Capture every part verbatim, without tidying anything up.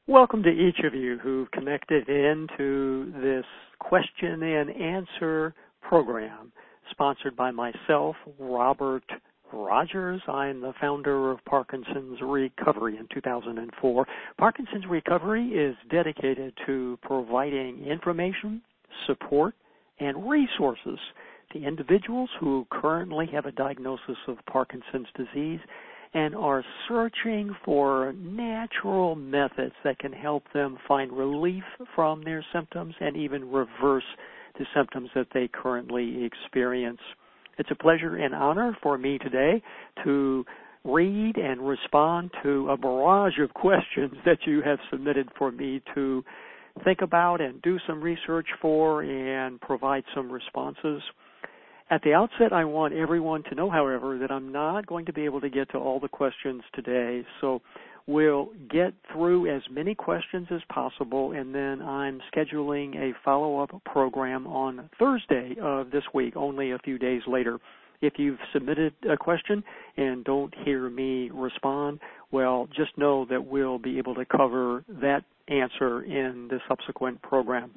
Welcome to each of you who've connected into this question and answer program sponsored by myself, Robert Rogers. I'm the founder of Parkinson's Recovery in two thousand four. Parkinson's Recovery is dedicated to providing information, support, and resources to individuals who currently have a diagnosis of Parkinson's disease and are searching for natural methods that can help them find relief from their symptoms and even reverse the symptoms that they currently experience. It's a pleasure and honor for me today to read and respond to a barrage of questions that you have submitted for me to think about and do some research for and provide some responses. At the outset, I want everyone to know, however, that I'm not going to be able to get to all the questions today, so we'll get through as many questions as possible, and then I'm scheduling a follow-up program on Thursday of this week, only a few days later. If you've submitted a question and don't hear me respond, well, just know that we'll be able to cover that answer in the subsequent program.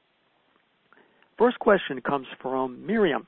First question comes from Miriam.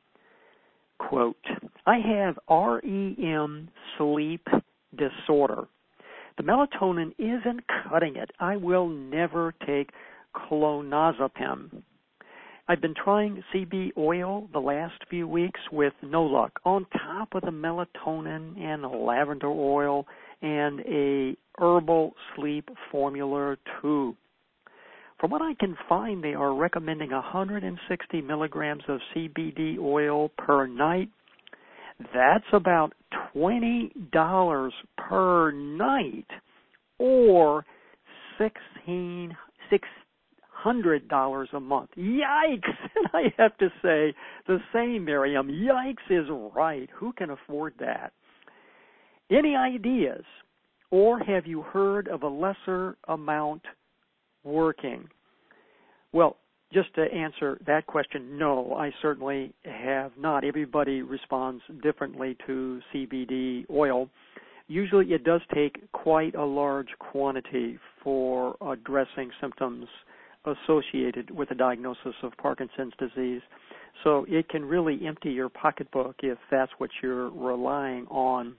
Quote, I have R E M sleep disorder. The melatonin isn't cutting it. I will never take clonazepam. I've been trying C B D oil the last few weeks with no luck. On top of the melatonin and lavender oil and a herbal sleep formula too. From what I can find, they are recommending one hundred sixty milligrams of C B D oil per night. That's about twenty dollars per night, or sixteen hundred dollars a month. Yikes! And I have to say the same, Miriam. Yikes is right. Who can afford that? Any ideas, or have you heard of a lesser amount working? Well, just to answer that question, no, I certainly have not. Everybody responds differently to C B D oil. Usually it does take quite a large quantity for addressing symptoms associated with a diagnosis of Parkinson's disease. So it can really empty your pocketbook if that's what you're relying on.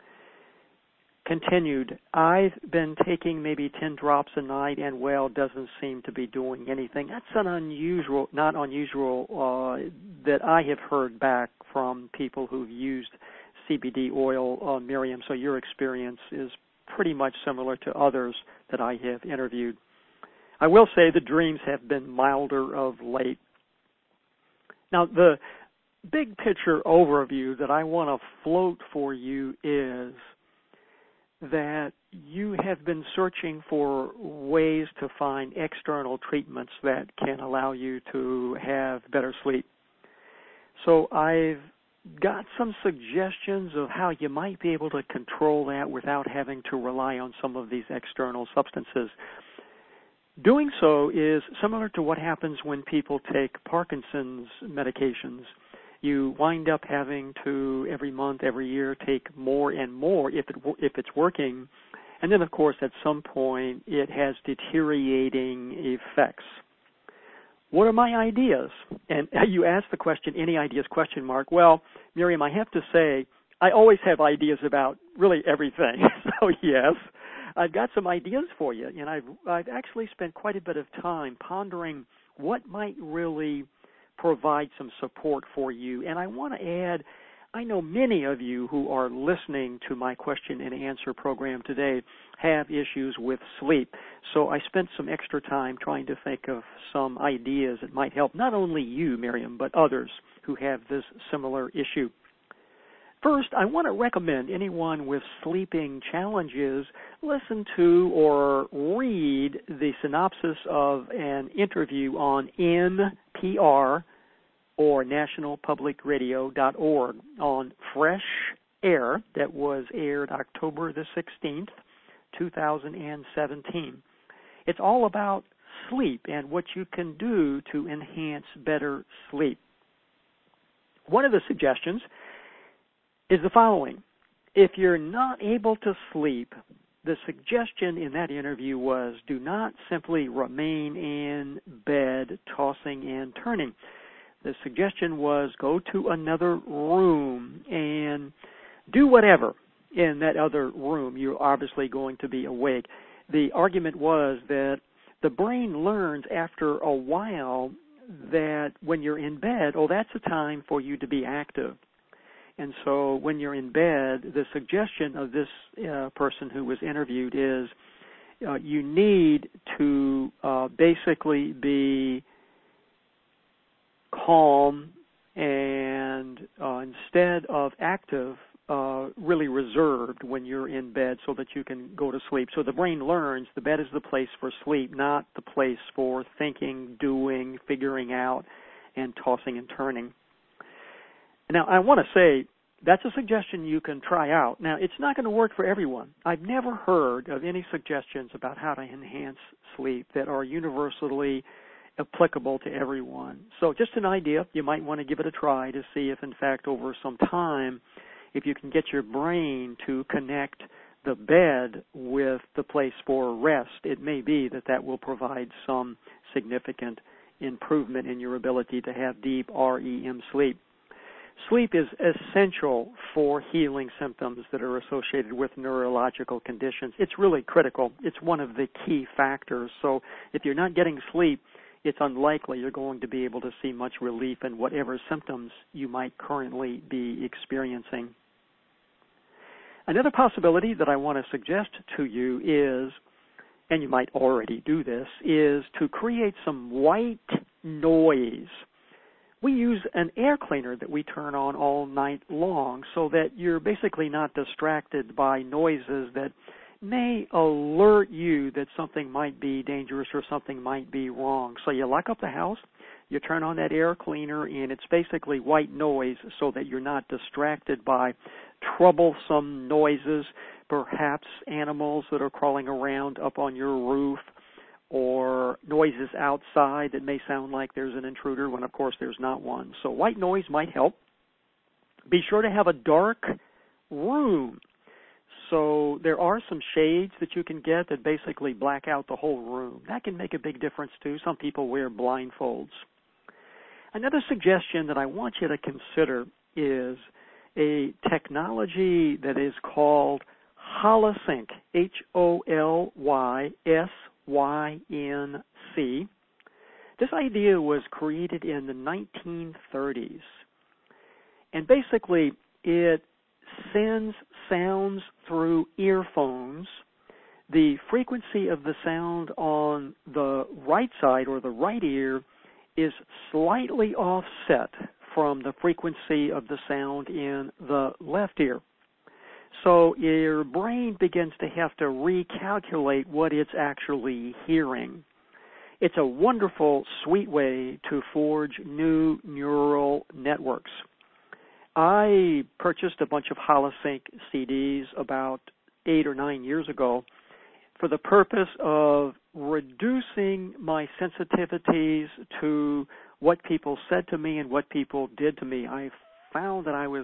Continued, I've been taking maybe ten drops a night and, well, doesn't seem to be doing anything. That's an unusual, not unusual, uh, that I have heard back from people who've used C B D oil, uh, Miriam, so your experience is pretty much similar to others that I have interviewed. I will say the dreams have been milder of late. Now, the big picture overview that I want to float for you is that you have been searching for ways to find external treatments that can allow you to have better sleep. So I've got some suggestions of how you might be able to control that without having to rely on some of these external substances. Doing so is similar to what happens when people take Parkinson's medications. You wind up having to, every month, every year, take more and more if it if it's working. And then, of course, at some point, it has deteriorating effects. What are my ideas? And you ask the question, any ideas, question mark. Well, Miriam, I have to say, I always have ideas about really everything. So, yes, I've got some ideas for you. And I've, I've actually spent quite a bit of time pondering what might really provide some support for you. And I want to add, I know many of you who are listening to my question and answer program today have issues with sleep. So I spent some extra time trying to think of some ideas that might help not only you, Miriam, but others who have this similar issue. First, I want to recommend anyone with sleeping challenges listen to or read the synopsis of an interview on N P R or national public radio dot org on Fresh Air that was aired October the sixteenth, two thousand seventeen. It's all about sleep and what you can do to enhance better sleep. One of the suggestions is the following. If you're not able to sleep, the suggestion in that interview was do not simply remain in bed tossing and turning. The suggestion was go to another room and do whatever in that other room. You're obviously going to be awake. The argument was that the brain learns after a while that when you're in bed, oh, that's a time for you to be active. And so when you're in bed, the suggestion of this uh, person who was interviewed is uh, you need to uh, basically be calm and uh, instead of active, uh, really reserved when you're in bed so that you can go to sleep. So the brain learns the bed is the place for sleep, not the place for thinking, doing, figuring out, and tossing and turning. Now, I want to say that's a suggestion you can try out. Now, it's not going to work for everyone. I've never heard of any suggestions about how to enhance sleep that are universally applicable to everyone. So just an idea. You might want to give it a try to see if, in fact, over some time, if you can get your brain to connect the bed with the place for rest, it may be that that will provide some significant improvement in your ability to have deep R E M sleep. Sleep is essential for healing symptoms that are associated with neurological conditions. It's really critical. It's one of the key factors. So if you're not getting sleep, it's unlikely you're going to be able to see much relief in whatever symptoms you might currently be experiencing. Another possibility that I want to suggest to you is, and you might already do this, is to create some white noise. We use an air cleaner that we turn on all night long so that you're basically not distracted by noises that may alert you that something might be dangerous or something might be wrong. So you lock up the house, you turn on that air cleaner, and it's basically white noise so that you're not distracted by troublesome noises, perhaps animals that are crawling around up on your roof, or noises outside that may sound like there's an intruder when, of course, there's not one. So white noise might help. Be sure to have a dark room. So there are some shades that you can get that basically black out the whole room. That can make a big difference, too. Some people wear blindfolds. Another suggestion that I want you to consider is a technology that is called Holosync, H O L Y S Y N C. This idea was created in the nineteen thirties. And basically, it sends sounds through earphones. The frequency of the sound on the right side or the right ear is slightly offset from the frequency of the sound in the left ear. So your brain begins to have to recalculate what it's actually hearing. It's a wonderful, sweet way to forge new neural networks. I purchased a bunch of Holosync C Ds about eight or nine years ago for the purpose of reducing my sensitivities to what people said to me and what people did to me. I found that I was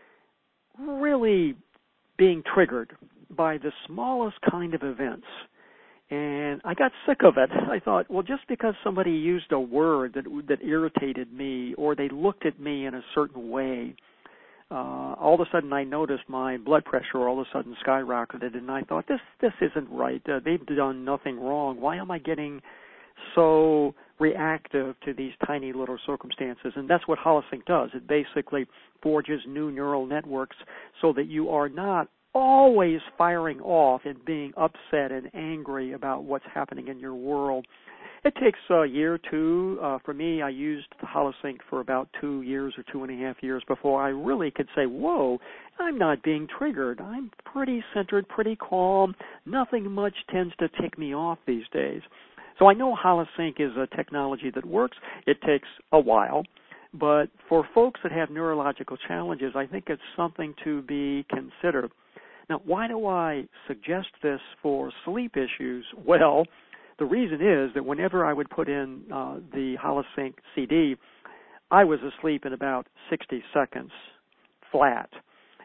really being triggered by the smallest kind of events. And I got sick of it. I thought, well, just because somebody used a word that that irritated me or they looked at me in a certain way, uh, all of a sudden I noticed my blood pressure all of a sudden skyrocketed, and I thought, this this isn't right. Uh, they've done nothing wrong. Why am I getting so reactive to these tiny little circumstances? And that's what Holosync does. It basically forges new neural networks so that you are not always firing off and being upset and angry about what's happening in your world. It takes a year or two. Uh, for me, I used the Holosync for about two years or two and a half years before I really could say, whoa, I'm not being triggered. I'm pretty centered, pretty calm. Nothing much tends to tick me off these days. So I know Holosync is a technology that works. It takes a while. But for folks that have neurological challenges, I think it's something to be considered. Now, why do I suggest this for sleep issues? Well, the reason is that whenever I would put in uh, the Holosync C D, I was asleep in about sixty seconds flat.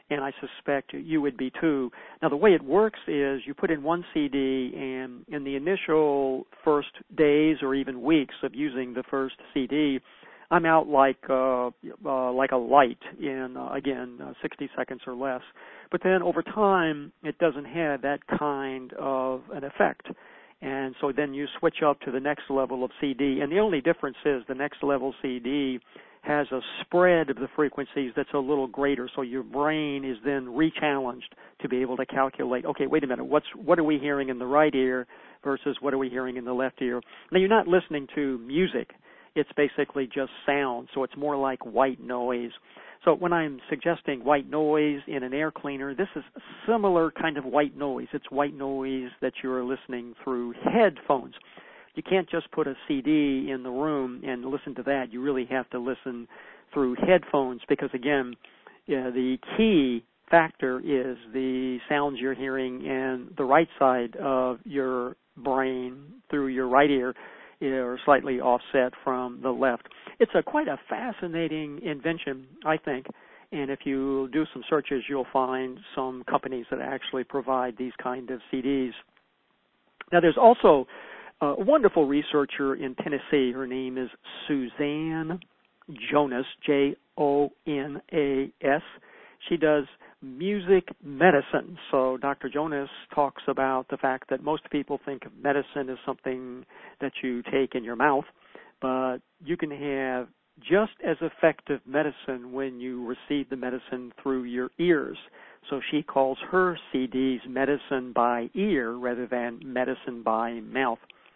and I suspect you would be too. Now, the way it works is you put in one C D, and in the initial first days or even weeks of using the first C D, I'm out like uh, uh, like a light in, uh, again, uh, sixty seconds or less. But then over time, it doesn't have that kind of an effect. And so then you switch up to the next level of C D. And the only difference is the next level C D has a spread of the frequencies that's a little greater. So your brain is then re-challenged to be able to calculate, okay, wait a minute, what's what are we hearing in the right ear versus what are we hearing in the left ear? Now, you're not listening to music. It's basically just sound, so it's more like white noise. So when I'm suggesting white noise in an air cleaner, this is a similar kind of white noise. It's white noise that you're listening through headphones. You can't just put a C D in the room and listen to that. You really have to listen through headphones because, again, yeah, the key factor is the sounds you're hearing in the right side of your brain through your right ear are slightly offset from the left. It's a quite a fascinating invention, I think, and if you do some searches, you'll find some companies that actually provide these kind of C Ds. Now, there's also a wonderful researcher in Tennessee. Her name is Suzanne Jonas, J O N A S. She does music medicine. So Doctor Jonas talks about the fact that most people think of medicine as something that you take in your mouth, but you can have just as effective medicine when you receive the medicine through your ears. So she calls her C Ds medicine by ear rather than medicine by mouth.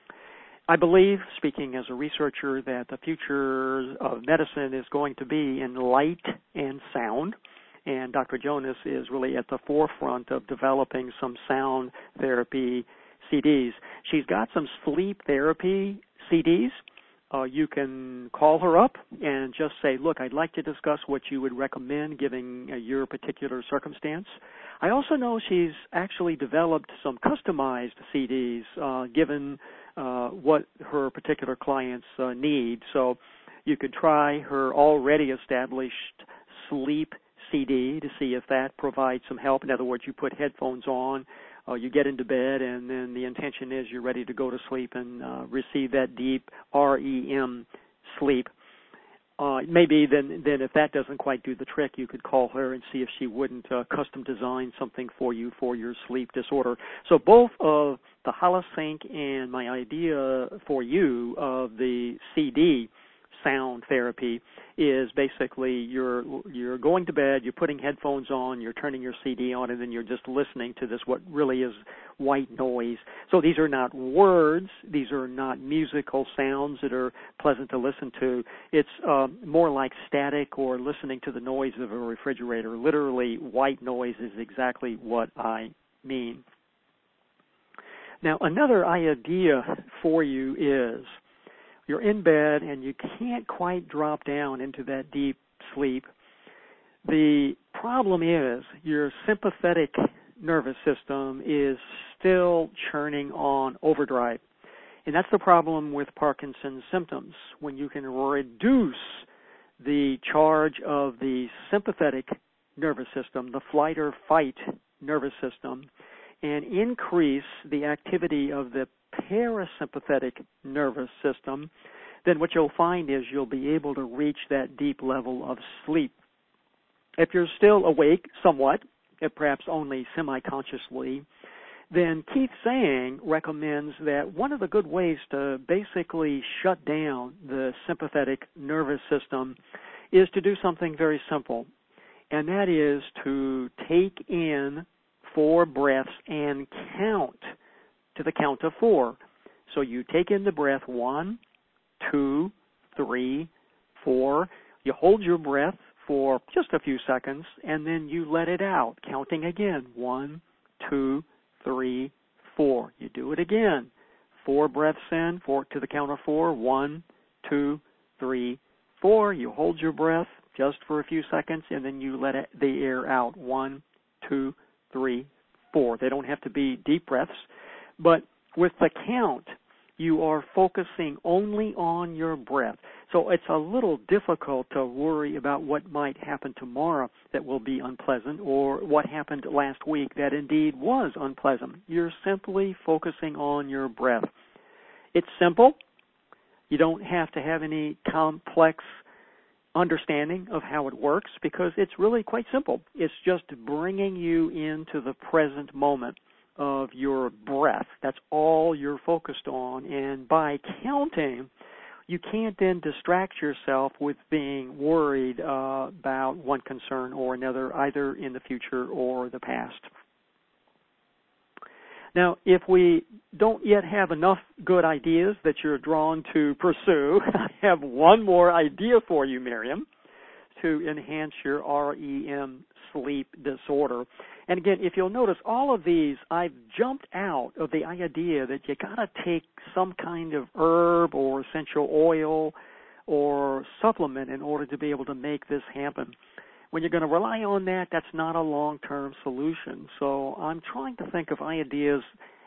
I believe, speaking as a researcher, that the future of medicine is going to be in light and sound. And Doctor Jonas is really at the forefront of developing some sound therapy C Ds. She's got some sleep therapy C Ds. Uh, you can call her up and just say, look, I'd like to discuss what you would recommend given uh, your particular circumstance. I also know she's actually developed some customized C Ds uh, given uh, what her particular clients uh, need. So you could try her already established sleep C D to see if that provides some help. In other words, you put headphones on, uh, you get into bed, and then the intention is you're ready to go to sleep and uh, receive that deep R E M sleep. Uh, maybe then, then if that doesn't quite do the trick, you could call her and see if she wouldn't uh, custom design something for you for your sleep disorder. So both of the Holosync and my idea for you of the C D sound therapy is basically you're you're going to bed, you're putting headphones on, you're turning your C D on, and then you're just listening to this what really is white noise. So these are not words, these are not musical sounds that are pleasant to listen to. It's um, more like static or listening to the noise of a refrigerator. Literally, white noise is exactly what I mean. Now, another idea for you is you're in bed and you can't quite drop down into that deep sleep. The problem is your sympathetic nervous system is still churning on overdrive. And that's the problem with Parkinson's symptoms. When you can reduce the charge of the sympathetic nervous system, the flight or fight nervous system, and increase the activity of the parasympathetic nervous system, then what you'll find is you'll be able to reach that deep level of sleep. If you're still awake somewhat, if perhaps only semi-consciously, then Keith Sang recommends that one of the good ways to basically shut down the sympathetic nervous system is to do something very simple, and that is to take in four breaths and count to the count of four. So you take in the breath one, two, three, four. You hold your breath for just a few seconds, and then you let it out, counting again. One, two, three, four. You do it again. Four breaths in, four to the count of four. One, two, three, four. You hold your breath just for a few seconds, and then you let it, the air out. One, two, three, four. They don't have to be deep breaths. But with the count, you are focusing only on your breath. So it's a little difficult to worry about what might happen tomorrow that will be unpleasant or what happened last week that indeed was unpleasant. You're simply focusing on your breath. It's simple. You don't have to have any complex understanding of how it works because it's really quite simple. It's just bringing you into the present moment of your breath. That's all you're focused on. And by counting, you can't then distract yourself with being worried uh, about one concern or another, either in the future or the past. Now, if we don't yet have enough good ideas that you're drawn to pursue, I have one more idea for you, Miriam, to enhance your R E M sleep disorder. And again, if you'll notice, all of these, I've jumped out of the idea that you got to take some kind of herb or essential oil or supplement in order to be able to make this happen. When you're going to rely on that, that's not a long-term solution. So I'm trying to think of ideas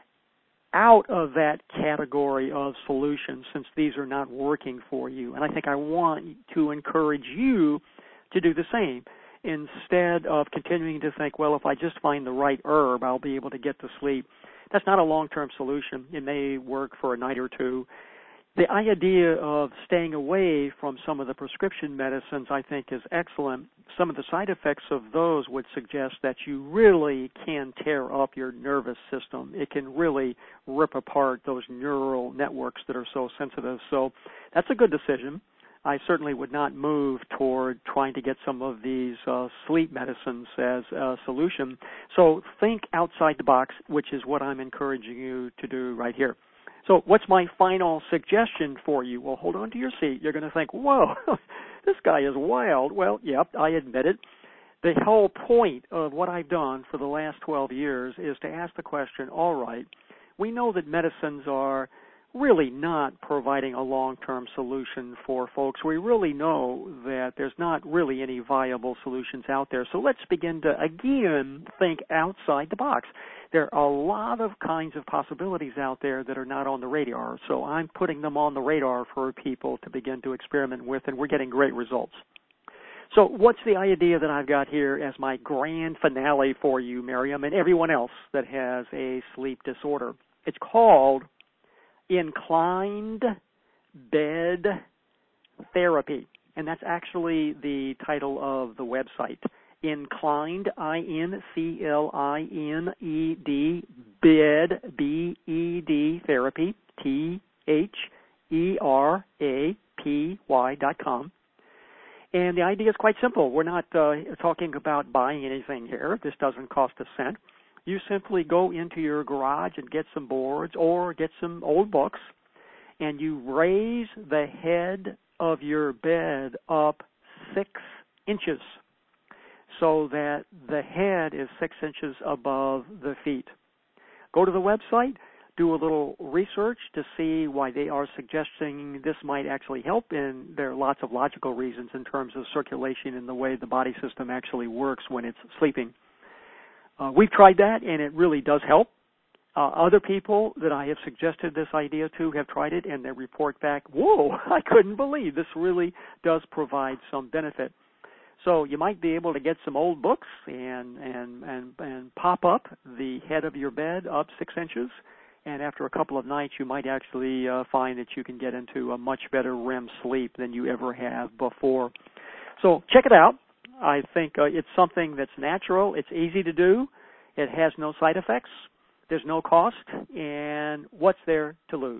out of that category of solutions since these are not working for you. And I think I want to encourage you to do the same. Instead of continuing to think, well, if I just find the right herb, I'll be able to get to sleep. That's not a long-term solution. It may work for a night or two. The idea of staying away from some of the prescription medicines, I think, is excellent. Some of the side effects of those would suggest that you really can tear up your nervous system. It can really rip apart those neural networks that are so sensitive. So that's a good decision. I certainly would not move toward trying to get some of these uh, sleep medicines as a solution. So think outside the box, which is what I'm encouraging you to do right here. So what's my final suggestion for you? Well, hold on to your seat. You're going to think, whoa, this guy is wild. Well, yep, I admit it. The whole point of what I've done for the last twelve years is to ask the question, all right, we know that medicines are really not providing a long-term solution for folks. We really know that there's not really any viable solutions out there. So let's begin to, again, think outside the box. There are a lot of kinds of possibilities out there that are not on the radar. So I'm putting them on the radar for people to begin to experiment with, and we're getting great results. So what's the idea that I've got here as my grand finale for you, Miriam, and everyone else that has a sleep disorder? It's called Inclined Bed Therapy, and that's actually the title of the website. Inclined, I N C L I N E D, Bed, B E D, Therapy, T H E R A P Y dot com. And the idea is quite simple. We're not uh, talking about buying anything here. This doesn't cost a cent. You simply go into your garage and get some boards or get some old books, and you raise the head of your bed up six inches so that the head is six inches above the feet. Go to the website, do a little research to see why they are suggesting this might actually help, and there are lots of logical reasons in terms of circulation and the way the body system actually works when it's sleeping. Uh, we've tried that, and it really does help. Uh, other people that I have suggested this idea to have tried it, and they report back, whoa, I couldn't believe this really does provide some benefit. So you might be able to get some old books and, and, and, and pop up the head of your bed up six inches, and after a couple of nights you might actually uh, find that you can get into a much better R E M sleep than you ever have before. So check it out. I think uh, it's something that's natural. It's easy to do. It has no side effects. There's no cost. And what's there to lose?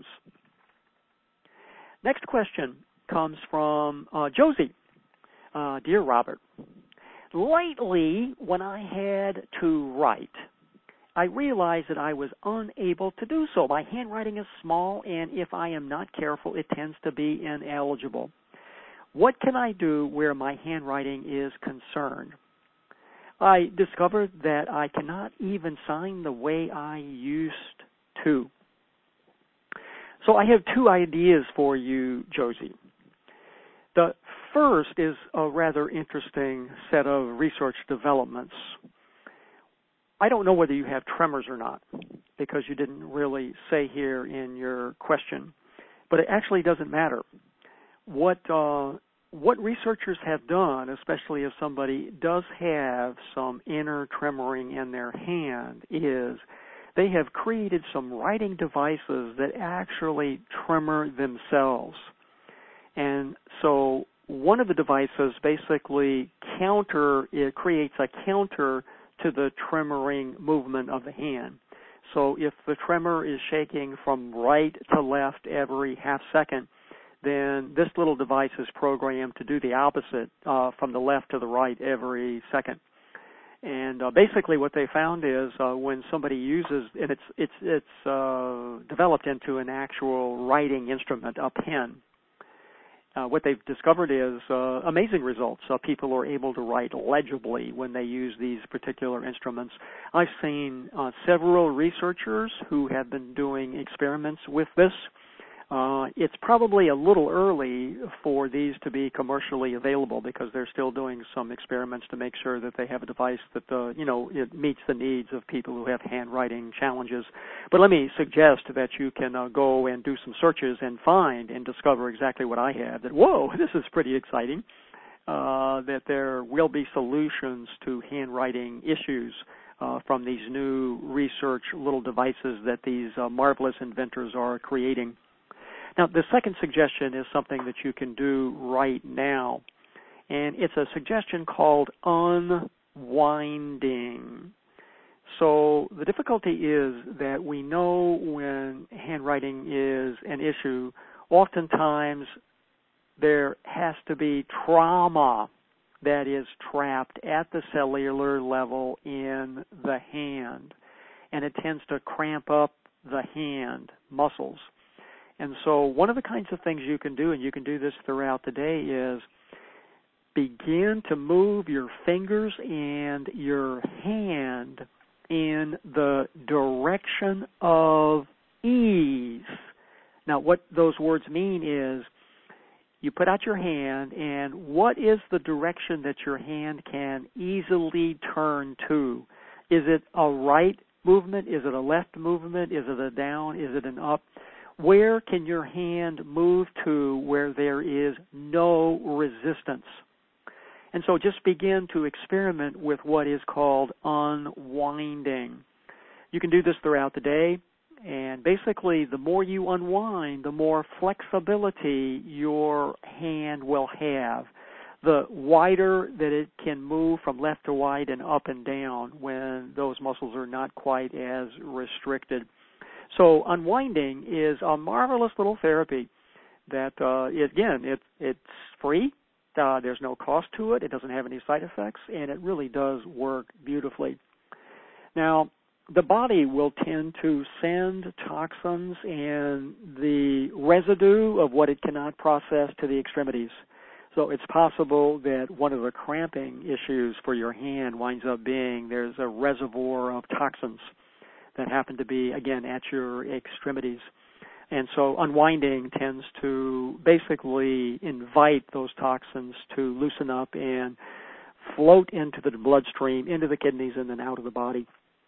Next question comes from uh, Josie. Uh, Dear Robert, lately when I had to write, I realized that I was unable to do so. My handwriting is small, and if I am not careful, it tends to be ineligible. What can I do where my handwriting is concerned? I discovered that I cannot even sign the way I used to. So I have two ideas for you, Josie. The first is a rather interesting set of research developments. I don't know whether you have tremors or not, because you didn't really say here in your question, but it actually doesn't matter. what uh, what researchers have done, especially if somebody does have some inner tremoring in their hand, is they have created some writing devices that actually tremor themselves. And so one of the devices basically counter, it creates a counter to the tremoring movement of the hand. So if the tremor is shaking from right to left every half second, then this little device is programmed to do the opposite, uh, from the left to the right every second. And uh, basically what they found is uh, when somebody uses, and it's, it's, it's uh, developed into an actual writing instrument, a pen. Uh, what they've discovered is uh, amazing results. Uh, people are able to write legibly when they use these particular instruments. I've seen uh, several researchers who have been doing experiments with this. Uh, it's probably a little early for these to be commercially available because they're still doing some experiments to make sure that they have a device that, uh, you know, it meets the needs of people who have handwriting challenges. But let me suggest that you can uh, go and do some searches and find and discover exactly what I have. That, whoa, this is pretty exciting, uh, that there will be solutions to handwriting issues uh, from these new research little devices that these uh, marvelous inventors are creating. Now, the second suggestion is something that you can do right now, and it's a suggestion called unwinding. So the difficulty is that we know when handwriting is an issue, oftentimes there has to be trauma that is trapped at the cellular level in the hand, and it tends to cramp up the hand muscles. And so one of the kinds of things you can do, and you can do this throughout the day, is begin to move your fingers and your hand in the direction of ease. Now, what those words mean is you put out your hand, and what is the direction that your hand can easily turn to? Is it a right movement? Is it a left movement? Is it a down? Is it an up? Where can your hand move to where there is no resistance? And so just begin to experiment with what is called unwinding. You can do this throughout the day, and basically the more you unwind, the more flexibility your hand will have. The wider that it can move from left to right and up and down when those muscles are not quite as restricted. So unwinding is a marvelous little therapy that, uh, again, it, it's free. Uh, there's no cost to it. It doesn't have any side effects, and it really does work beautifully. Now, the body will tend to send toxins and the residue of what it cannot process to the extremities. So it's possible that one of the cramping issues for your hand winds up being there's a reservoir of toxins that happen to be, again, at your extremities. And so unwinding tends to basically invite those toxins to loosen up and float into the bloodstream, into the kidneys, and then out of the body.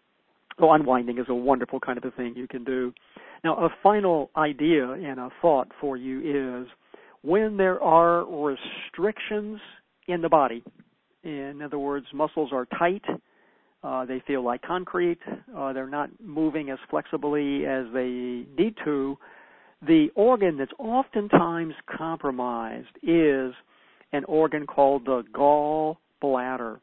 So unwinding is a wonderful kind of a thing you can do. Now, a final idea and a thought for you is when there are restrictions in the body, in other words, muscles are tight, Uh, they feel like concrete. Uh, they're not moving as flexibly as they need to. The organ that's oftentimes compromised is an organ called the gallbladder.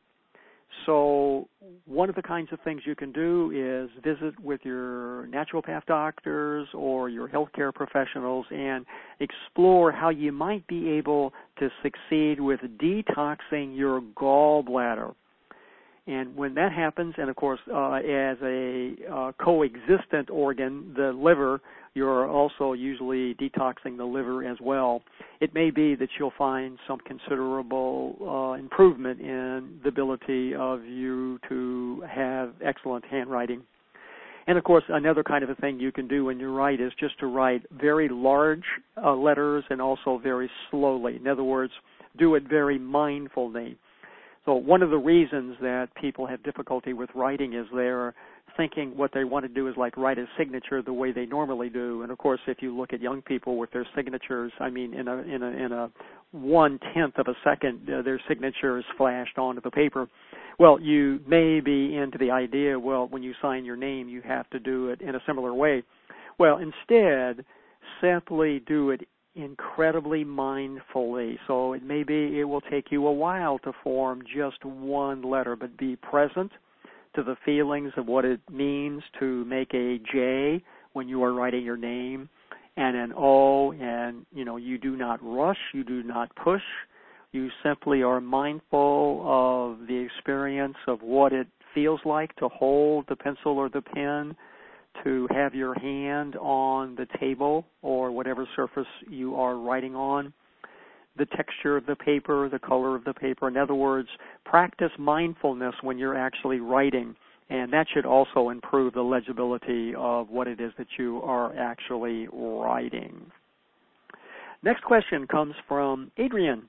So one of the kinds of things you can do is visit with your naturopath doctors or your healthcare professionals and explore how you might be able to succeed with detoxing your gallbladder. And when that happens, and of course, uh, as a uh, coexistent organ, the liver, you're also usually detoxing the liver as well. It may be that you'll find some considerable uh, improvement in the ability of you to have excellent handwriting. And of course, another kind of a thing you can do when you write is just to write very large uh, letters and also very slowly. In other words, do it very mindfully. So one of the reasons that people have difficulty with writing is they're thinking what they want to do is like write a signature the way they normally do. And of course, if you look at young people with their signatures, I mean, in a in a in a one tenth of a second, uh, their signature is flashed onto the paper. Well, you may be into the idea, well, when you sign your name, you have to do it in a similar way. Well, instead, simply do it incredibly mindfully. So it may be it will take you a while to form just one letter, but be present to the feelings of what it means to make a J when you are writing your name, and an O, and you know, you do not rush, you do not push. You simply are mindful of the experience of what it feels like to hold the pencil or the pen, to have your hand on the table or whatever surface you are writing on, the texture of the paper, the color of the paper. In other words, practice mindfulness when you're actually writing, and that should also improve the legibility of what it is that you are actually writing. Next question comes from Adrian.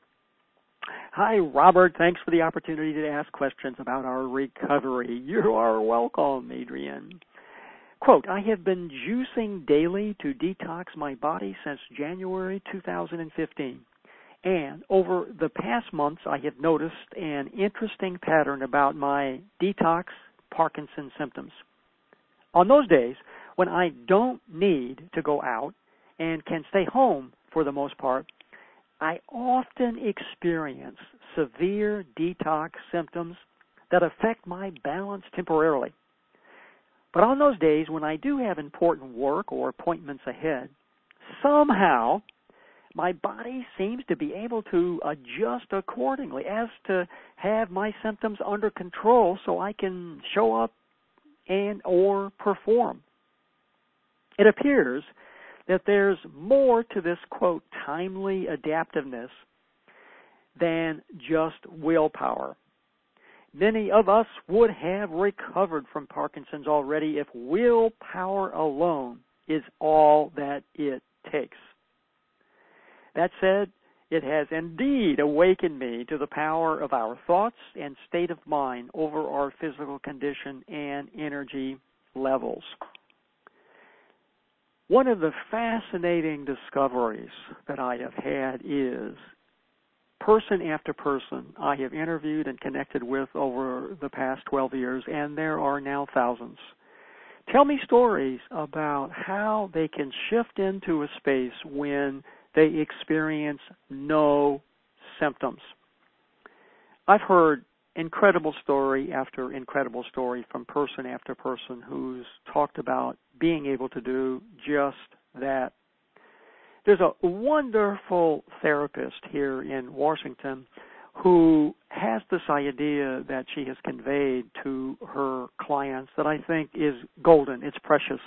Hi, Robert. Thanks for the opportunity to ask questions about our recovery. You are welcome, Adrian. Quote, I have been juicing daily to detox my body since January two thousand fifteen. And over the past months, I have noticed an interesting pattern about my detox Parkinson's symptoms. On those days when I don't need to go out and can stay home for the most part, I often experience severe detox symptoms that affect my balance temporarily. But on those days when I do have important work or appointments ahead, somehow my body seems to be able to adjust accordingly as to have my symptoms under control so I can show up and or perform. It appears that there's more to this, quote, timely adaptiveness than just willpower. Many of us would have recovered from Parkinson's already if willpower alone is all that it takes. That said, it has indeed awakened me to the power of our thoughts and state of mind over our physical condition and energy levels. One of the fascinating discoveries that I have had is person after person I have interviewed and connected with over the past twelve years, and there are now thousands, tell me stories about how they can shift into a space when they experience no symptoms. I've heard incredible story after incredible story from person after person who's talked about being able to do just that. There's a wonderful therapist here in Washington who has this idea that she has conveyed to her clients that I think is golden. It's precious.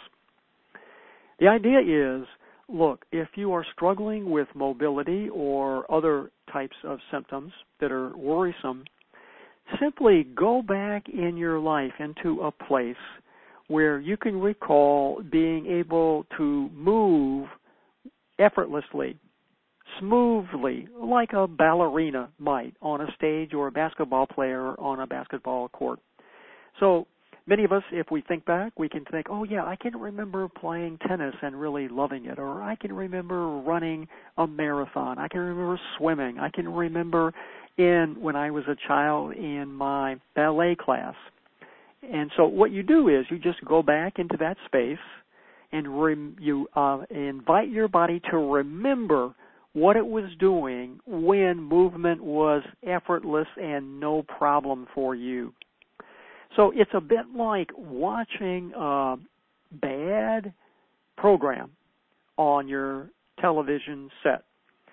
The idea is, look, if you are struggling with mobility or other types of symptoms that are worrisome, simply go back in your life into a place where you can recall being able to move effortlessly, smoothly, like a ballerina might on a stage or a basketball player on a basketball court. So many of us, if we think back, we can think, oh yeah, I can remember playing tennis and really loving it, or I can remember running a marathon, I can remember swimming, I can remember in when I was a child in my ballet class. And so what you do is you just go back into that space and rem- you uh, invite your body to remember what it was doing when movement was effortless and no problem for you. So it's a bit like watching a bad program on your television set.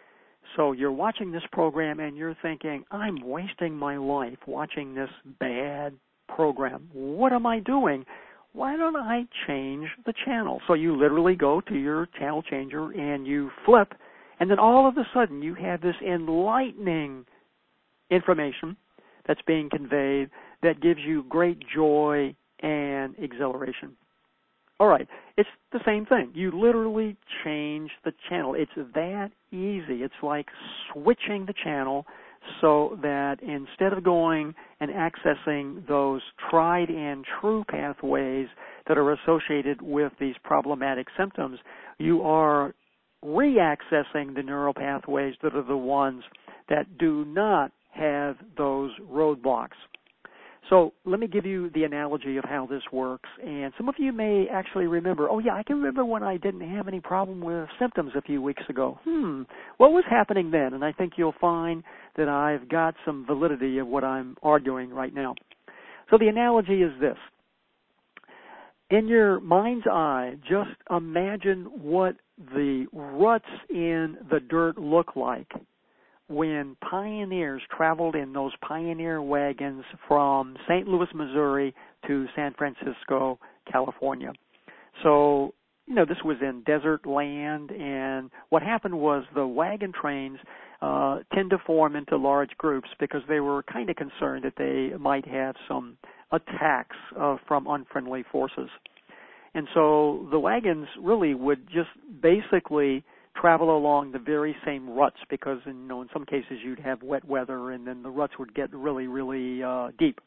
So you're watching this program and you're thinking, I'm wasting my life watching this bad program. What am I doing? Why don't I change the channel? So you literally go to your channel changer and you flip, and then all of a sudden you have this enlightening information that's being conveyed that gives you great joy and exhilaration. All right, it's the same thing. You literally change the channel. It's that easy. It's like switching the channel so that instead of going and accessing those tried and true pathways that are associated with these problematic symptoms, you are re-accessing the neural pathways that are the ones that do not have those roadblocks. So let me give you the analogy of how this works. And some of you may actually remember, oh, yeah, I can remember when I didn't have any problem with symptoms a few weeks ago. Hmm, what was happening then? And I think you'll find that I've got some validity of what I'm arguing right now. So the analogy is this. In your mind's eye, just imagine what the ruts in the dirt look like when pioneers traveled in those pioneer wagons from Saint Louis, Missouri to San Francisco, California. So, you know, this was in desert land, and what happened was the wagon trains uh, tend to form into large groups because they were kind of concerned that they might have some attacks uh, from unfriendly forces. And so the wagons really would just basically travel along the very same ruts because, you know, in some cases you'd have wet weather and then the ruts would get really, really uh, deep.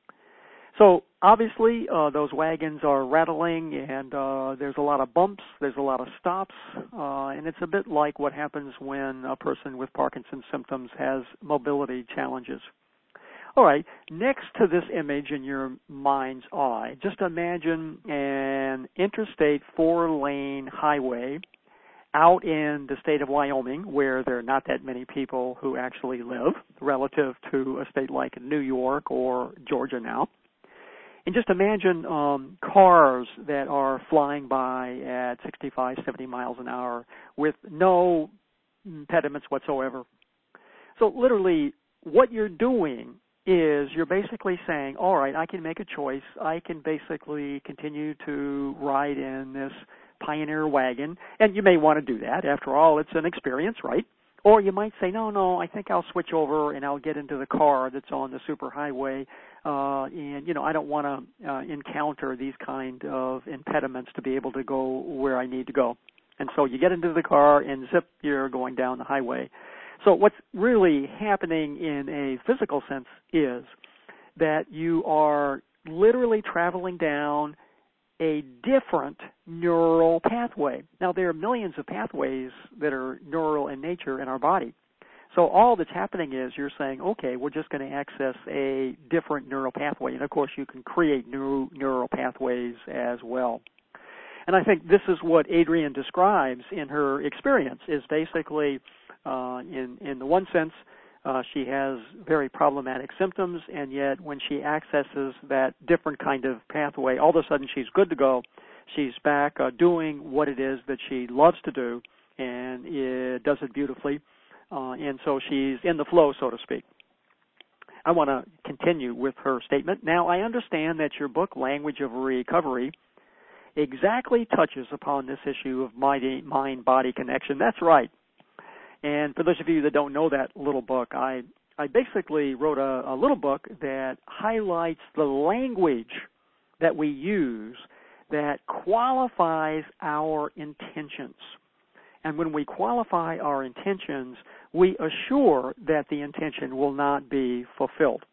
So obviously uh, those wagons are rattling and uh, there's a lot of bumps, there's a lot of stops, uh, and it's a bit like what happens when a person with Parkinson's symptoms has mobility challenges. All right, next to this image in your mind's eye, just imagine an interstate four-lane highway out in the state of Wyoming, where there are not that many people who actually live, relative to a state like New York or Georgia now. And just imagine um, cars that are flying by at sixty-five, seventy miles an hour with no impediments whatsoever. So literally, what you're doing is you're basically saying, all right, I can make a choice. I can basically continue to ride in this Pioneer wagon, and you may want to do that. After all, it's an experience, right? Or you might say, no, no, I think I'll switch over and I'll get into the car that's on the superhighway, uh, and, you know, I don't want to uh, encounter these kind of impediments to be able to go where I need to go. And so you get into the car and zip, you're going down the highway. So what's really happening in a physical sense is that you are literally traveling down a different neural pathway. Now, there are millions of pathways that are neural in nature in our body. So all that's happening is you're saying, okay, we're just going to access a different neural pathway. And, of course, you can create new neural pathways as well. And I think this is what Adrienne describes in her experience, is basically, uh, in, in the one sense, Uh, she has very problematic symptoms, and yet when she accesses that different kind of pathway, all of a sudden she's good to go. She's back uh, doing what it is that she loves to do, and it does it beautifully. Uh, and so she's in the flow, so to speak. I want to continue with her statement. Now, I understand that your book, Language of Recovery, exactly touches upon this issue of mind-body connection. That's right. And for those of you that don't know that little book, I, I basically wrote a, a little book that highlights the language that we use that qualifies our intentions. And when we qualify our intentions, we assure that the intention will not be fulfilled.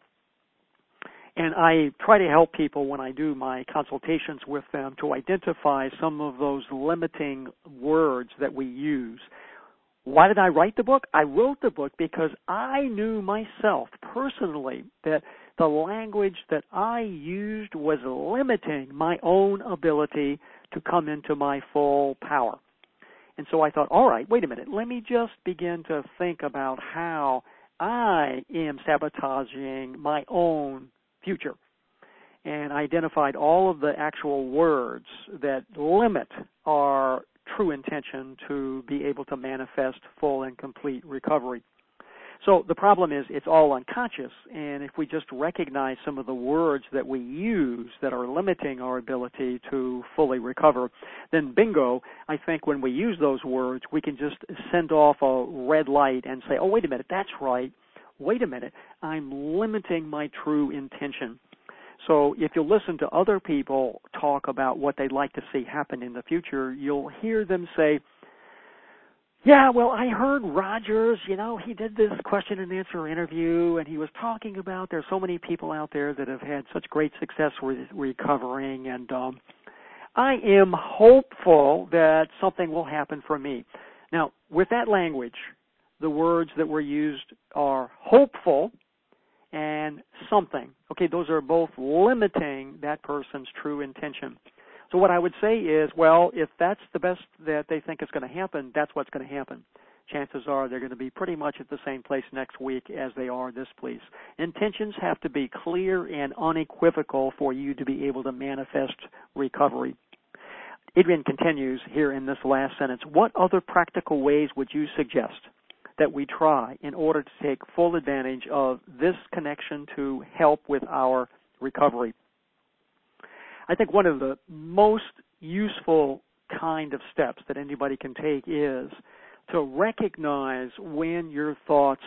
And I try to help people when I do my consultations with them to identify some of those limiting words that we use. Why did I write the book? I wrote the book because I knew myself personally that the language that I used was limiting my own ability to come into my full power. And so I thought, all right, wait a minute, let me just begin to think about how I am sabotaging my own future. And I identified all of the actual words that limit our true intention to be able to manifest full and complete recovery. So the problem is it's all unconscious, and if we just recognize some of the words that we use that are limiting our ability to fully recover, then bingo, I think when we use those words, we can just send off a red light and say, oh, wait a minute, that's right. Wait a minute, I'm limiting my true intention. So if you listen to other people talk about what they'd like to see happen in the future, you'll hear them say, Yeah, well, I heard Rogers, you know, he did this question and answer interview, and he was talking about there's so many people out there that have had such great success with recovering, and um, I am hopeful that something will happen for me. Now, with that language, the words that were used are hopeful and something. Okay, those are both limiting that person's true intention. So what I would say is, well, if that's the best that they think is going to happen, that's what's going to happen. Chances are they're going to be pretty much at the same place next week as they are this place. Intentions have to be clear and unequivocal for you to be able to manifest recovery. Adrian continues here in this last sentence. What other practical ways would you suggest that we try in order to take full advantage of this connection to help with our recovery? I think one of the most useful kind of steps that anybody can take is to recognize when your thoughts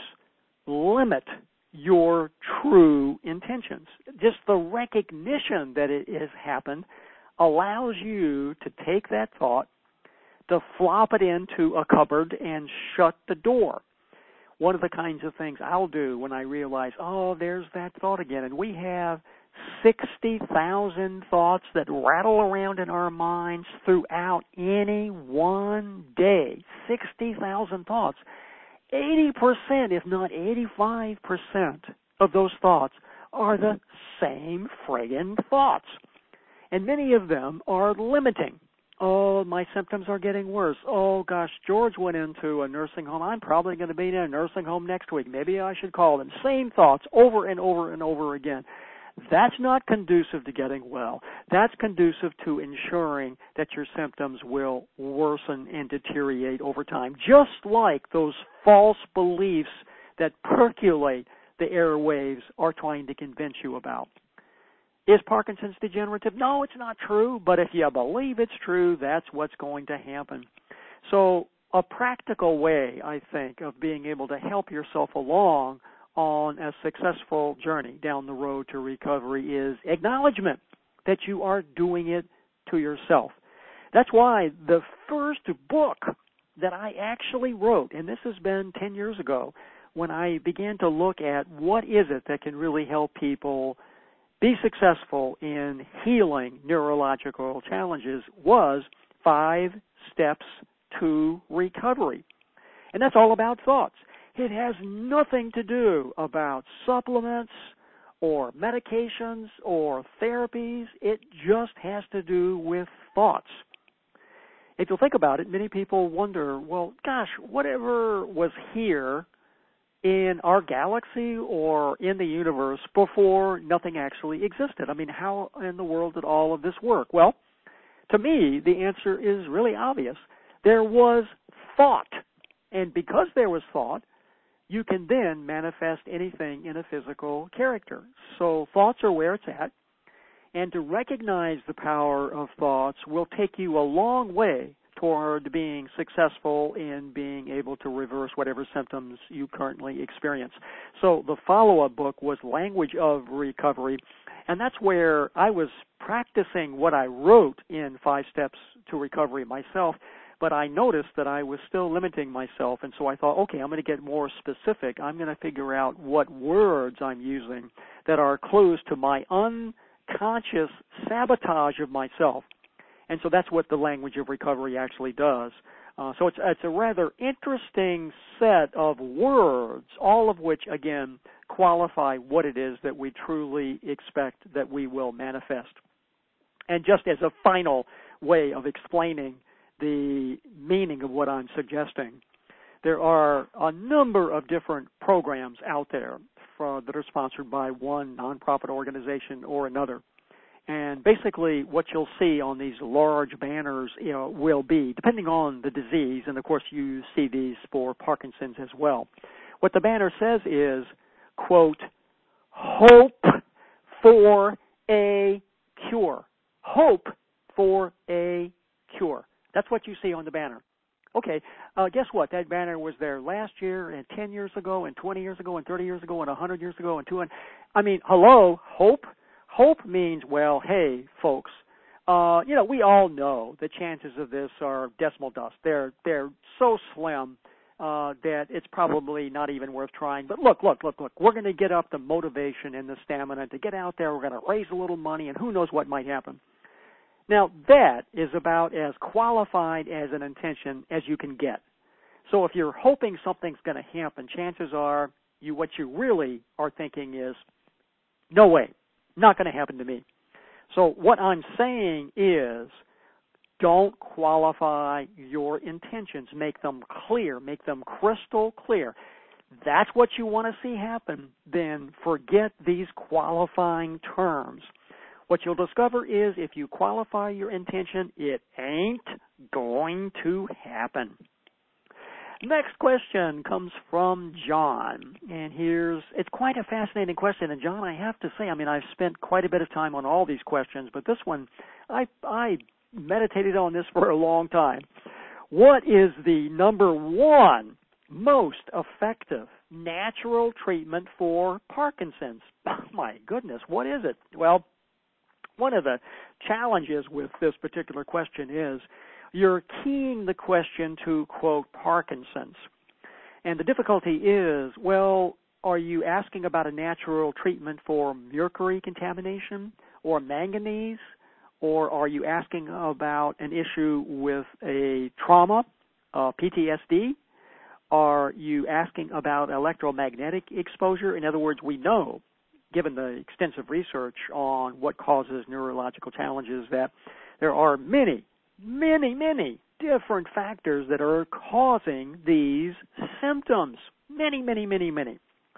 limit your true intentions. Just the recognition that it has happened allows you to take that thought, to flop it into a cupboard and shut the door. One of the kinds of things I'll do when I realize, oh, there's that thought again, and we have sixty thousand thoughts that rattle around in our minds throughout any one day. sixty thousand thoughts. eighty percent, if not eighty-five percent of those thoughts are the same friggin' thoughts. And many of them are limiting. Oh, my symptoms are getting worse. Oh, gosh, George went into a nursing home. I'm probably going to be in a nursing home next week. Maybe I should call them. Same thoughts over and over and over again. That's not conducive to getting well. That's conducive to ensuring that your symptoms will worsen and deteriorate over time, just like those false beliefs that percolate the airwaves are trying to convince you about. Is Parkinson's degenerative? No, it's not true, but if you believe it's true, that's what's going to happen. So a practical way, I think, of being able to help yourself along on a successful journey down the road to recovery is acknowledgement that you are doing it to yourself. That's why the first book that I actually wrote, and this has been ten years ago, when I began to look at what is it that can really help people be successful in healing neurological challenges, was Five Steps to Recovery. And that's all about thoughts. It has nothing to do about supplements or medications or therapies. It just has to do with thoughts. If you think about it, many people wonder, well, gosh, whatever was here in our galaxy or in the universe before nothing actually existed? I mean, how in the world did all of this work? Well, to me, the answer is really obvious. There was thought. And because there was thought, you can then manifest anything in a physical character. So thoughts are where it's at. And to recognize the power of thoughts will take you a long way toward being successful in being able to reverse whatever symptoms you currently experience. So the follow-up book was Language of Recovery, and that's where I was practicing what I wrote in Five Steps to Recovery myself, but I noticed that I was still limiting myself, and so I thought, okay, I'm going to get more specific. I'm going to figure out what words I'm using that are clues to my unconscious sabotage of myself. And so that's what the Language of Recovery actually does. Uh, so it's, it's a rather interesting set of words, all of which, again, qualify what it is that we truly expect that we will manifest. And just as a final way of explaining the meaning of what I'm suggesting, there are a number of different programs out there for, that are sponsored by one nonprofit organization or another. And basically what you'll see on these large banners, you know, will be, depending on the disease, and of course you see these for Parkinson's as well, what the banner says is, quote, hope for a cure. Hope for a cure. That's what you see on the banner. Okay, uh, guess what? That banner was there last year and ten years ago and twenty years ago and thirty years ago and one hundred years ago and two hundred. I mean, hello, hope? Hope means, well, hey, folks, Uh, you know, we all know the chances of this are decimal dust. They're they're so slim uh, that it's probably not even worth trying. But look, look, look, look. We're going to get up the motivation and the stamina to get out there. We're going to raise a little money, and who knows what might happen. Now, that is about as qualified as an intention as you can get. So if you're hoping something's going to happen, chances are you what you really are thinking is, no way, not going to happen to me. So what I'm saying is, don't qualify your intentions. Make them clear. Make them crystal clear. That's what you want to see happen. Then forget these qualifying terms. What you'll discover is if you qualify your intention, it ain't going to happen. Next question comes from John, and here's, it's quite a fascinating question, and John, I have to say, I mean, I've spent quite a bit of time on all these questions, but this one, I, I meditated on this for a long time. What is the number one most effective natural treatment for Parkinson's? Oh, my goodness, what is it? Well, one of the challenges with this particular question is you're keying the question to, quote, Parkinson's. And the difficulty is, well, are you asking about a natural treatment for mercury contamination or manganese? Or are you asking about an issue with a trauma, uh, P T S D? Are you asking about electromagnetic exposure? In other words, we know, given the extensive research on what causes neurological challenges, that there are many Many, many different factors that are causing these symptoms. Many, many, many, many.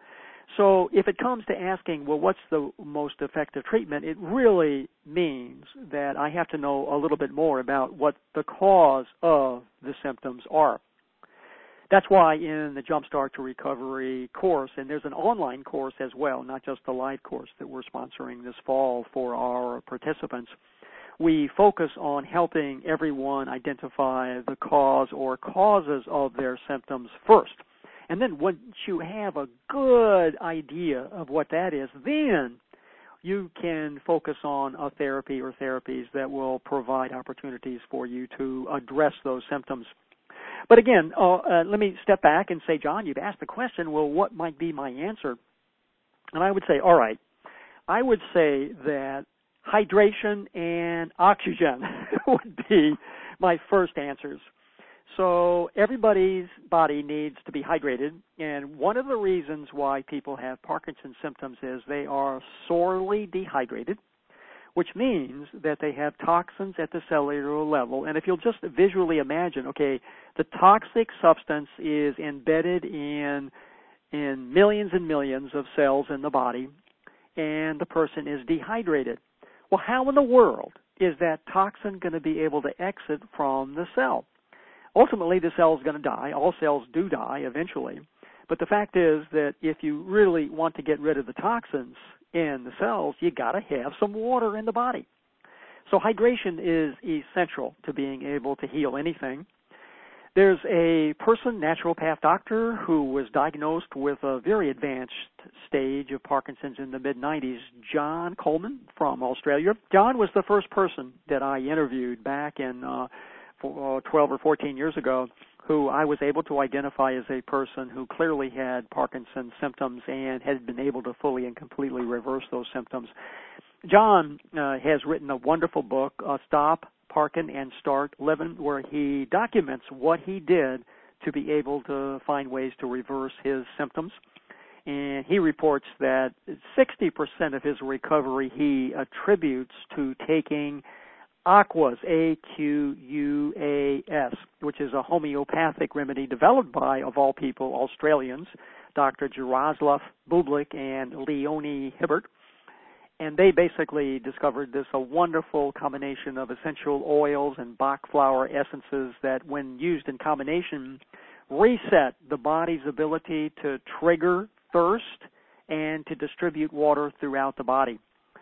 So if it comes to asking, well, what's the most effective treatment, it really means that I have to know a little bit more about what the cause of the symptoms are. That's why in the Jumpstart to Recovery course, and there's an online course as well, not just the live course that we're sponsoring this fall for our participants, we focus on helping everyone identify the cause or causes of their symptoms first. And then once you have a good idea of what that is, then you can focus on a therapy or therapies that will provide opportunities for you to address those symptoms. But again, uh, uh, let me step back and say, John, you've asked the question, well, what might be my answer? And I would say, all right, I would say that hydration and oxygen would be my first answers. So everybody's body needs to be hydrated, and one of the reasons why people have Parkinson's symptoms is they are sorely dehydrated, which means that they have toxins at the cellular level. And if you'll just visually imagine, okay, the toxic substance is embedded in in millions and millions of cells in the body, and the person is dehydrated. Well, how in the world is that toxin going to be able to exit from the cell? Ultimately, the cell is going to die. All cells do die eventually. But the fact is that if you really want to get rid of the toxins in the cells, you got to have some water in the body. So hydration is essential to being able to heal anything. There's a person, naturopath doctor, who was diagnosed with a very advanced stage of Parkinson's in the mid nineties, John Coleman from Australia. John was the first person that I interviewed back in uh, twelve or fourteen years ago who I was able to identify as a person who clearly had Parkinson's symptoms and had been able to fully and completely reverse those symptoms. John uh, has written a wonderful book, uh, Stop Parkin and Start Living, where he documents what he did to be able to find ways to reverse his symptoms. And he reports that sixty percent of his recovery he attributes to taking Aquas, A Q U A S, which is a homeopathic remedy developed by, of all people, Australians, Doctor Jaroslav Bublik and Leonie Hibbert. And they basically discovered this a wonderful combination of essential oils and Bach flower essences that, when used in combination, reset the body's ability to trigger thirst and to distribute water throughout the body.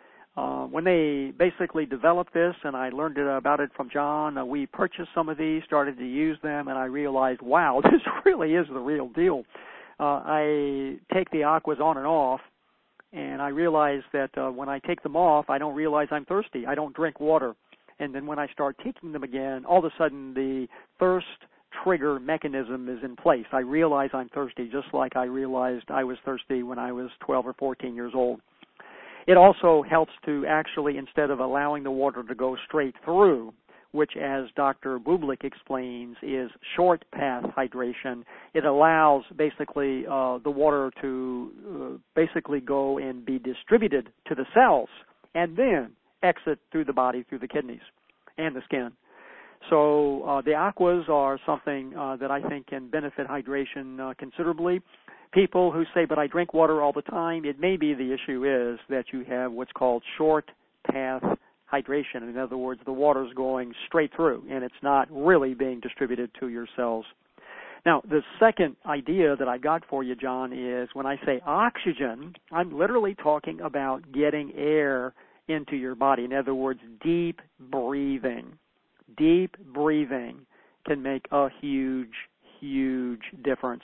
Uh, when they basically developed this, and I learned about it from John, uh, we purchased some of these, started to use them, and I realized, wow, this really is the real deal. Uh, I take the Aquas on and off, and I realize that uh, when I take them off, I don't realize I'm thirsty. I don't drink water. And then when I start taking them again, all of a sudden the thirst trigger mechanism is in place. I realize I'm thirsty just like I realized I was thirsty when I was twelve or fourteen years old. It also helps to actually, instead of allowing the water to go straight through, which, as Doctor Bublik explains, is short path hydration, it allows basically uh, the water to uh, basically go and be distributed to the cells and then exit through the body, through the kidneys and the skin. So uh, the aquas are something uh, that I think can benefit hydration uh, considerably. People who say, but I drink water all the time, it may be the issue is that you have what's called short path hydration. In other words, the water's going straight through, and it's not really being distributed to your cells. Now, the second idea that I got for you, John, is when I say oxygen, I'm literally talking about getting air into your body. In other words, deep breathing. Deep breathing can make a huge, huge difference.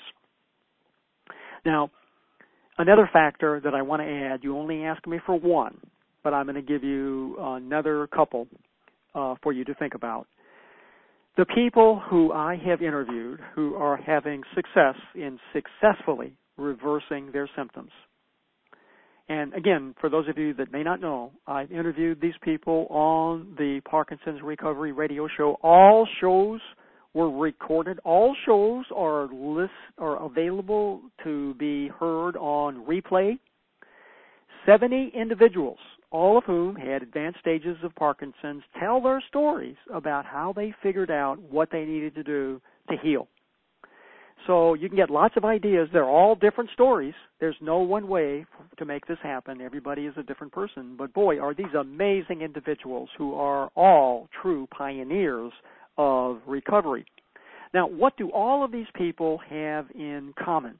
Now, another factor that I want to add, you only asked me for one, but I'm going to give you another couple uh, for you to think about. The people who I have interviewed who are having success in successfully reversing their symptoms. And again, for those of you that may not know, I've interviewed these people on the Parkinson's Recovery Radio Show. All shows were recorded. All shows are list are available to be heard on replay. seventy individuals, all of whom had advanced stages of Parkinson's, tell their stories about how they figured out what they needed to do to heal. So you can get lots of ideas. They're all different stories. There's no one way to make this happen. Everybody is a different person. But boy, are these amazing individuals who are all true pioneers of recovery. Now, what do all of these people have in common?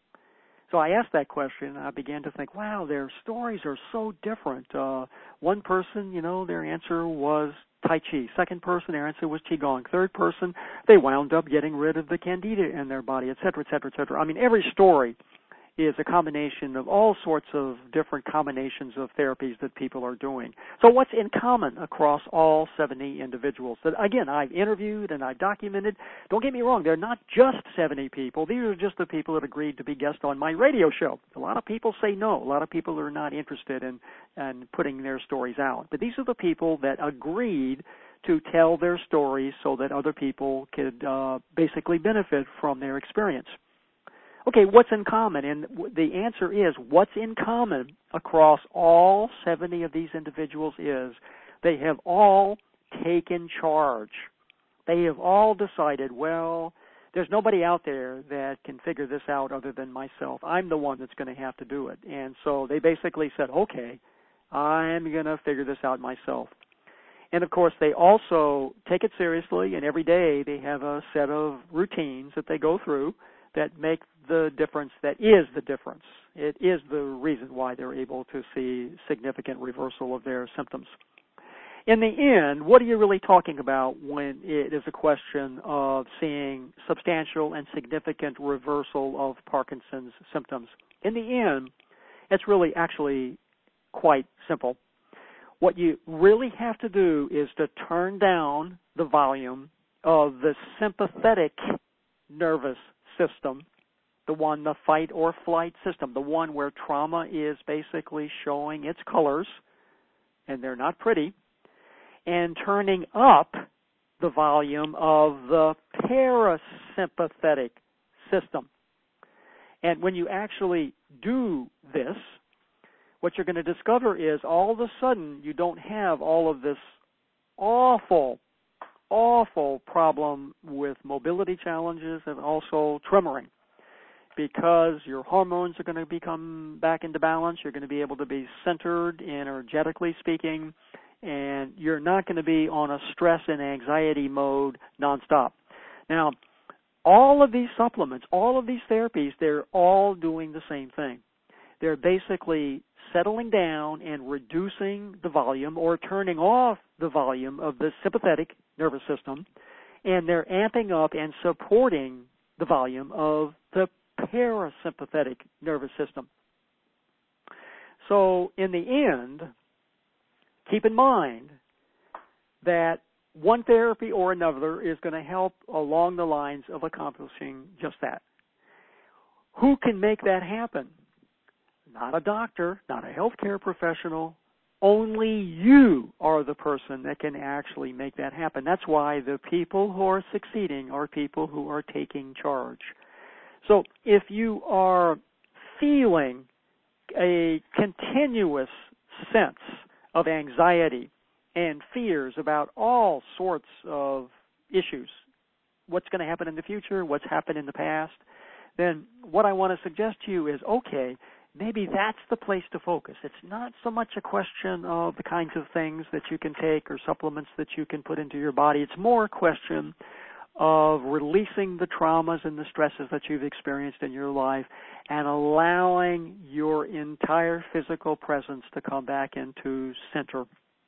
So I asked that question, and I began to think, wow, their stories are so different. Uh, one person, you know, their answer was Tai Chi. Second person, their answer was Qigong. Third person, they wound up getting rid of the candida in their body, et cetera, et cetera, et cetera. I mean, every story is a combination of all sorts of different combinations of therapies that people are doing. So what's in common across all seventy individuals that, again, I've interviewed and I've documented? Don't get me wrong, they're not just seventy people. These are just the people that agreed to be guests on my radio show. A lot of people say no. A lot of people are not interested in, in putting their stories out. But these are the people that agreed to tell their stories so that other people could uh, basically benefit from their experience. Okay, what's in common? And the answer is what's in common across all seventy of these individuals is they have all taken charge. They have all decided, well, there's nobody out there that can figure this out other than myself. I'm the one that's going to have to do it. And so they basically said, okay, I'm going to figure this out myself. And, of course, they also take it seriously, and every day they have a set of routines that they go through that make the difference, that is the difference. It is the reason why they're able to see significant reversal of their symptoms. In the end, what are you really talking about when it is a question of seeing substantial and significant reversal of Parkinson's symptoms? In the end, it's really actually quite simple. What you really have to do is to turn down the volume of the sympathetic nervous system, the one, the fight or flight system, the one where trauma is basically showing its colors, and they're not pretty, and turning up the volume of the parasympathetic system. And when you actually do this, what you're going to discover is all of a sudden you don't have all of this awful, awful problem with mobility challenges and also tremoring, because your hormones are going to become back into balance. You're going to be able to be centered, energetically speaking, and you're not going to be on a stress and anxiety mode nonstop. Now, all of these supplements, all of these therapies, they're all doing the same thing. They're basically settling down and reducing the volume or turning off the volume of the sympathetic nervous system, and they're amping up and supporting the volume of the parasympathetic nervous system. So in the end, keep in mind that one therapy or another is going to help along the lines of accomplishing just that. Who can make that happen? Not a doctor, not a healthcare professional. Only you are the person that can actually make that happen. That's why the people who are succeeding are people who are taking charge. So if you are feeling a continuous sense of anxiety and fears about all sorts of issues, what's going to happen in the future, what's happened in the past, then what I want to suggest to you is, okay, maybe that's the place to focus. It's not so much a question of the kinds of things that you can take or supplements that you can put into your body. It's more a question of releasing the traumas and the stresses that you've experienced in your life and allowing your entire physical presence to come back into center.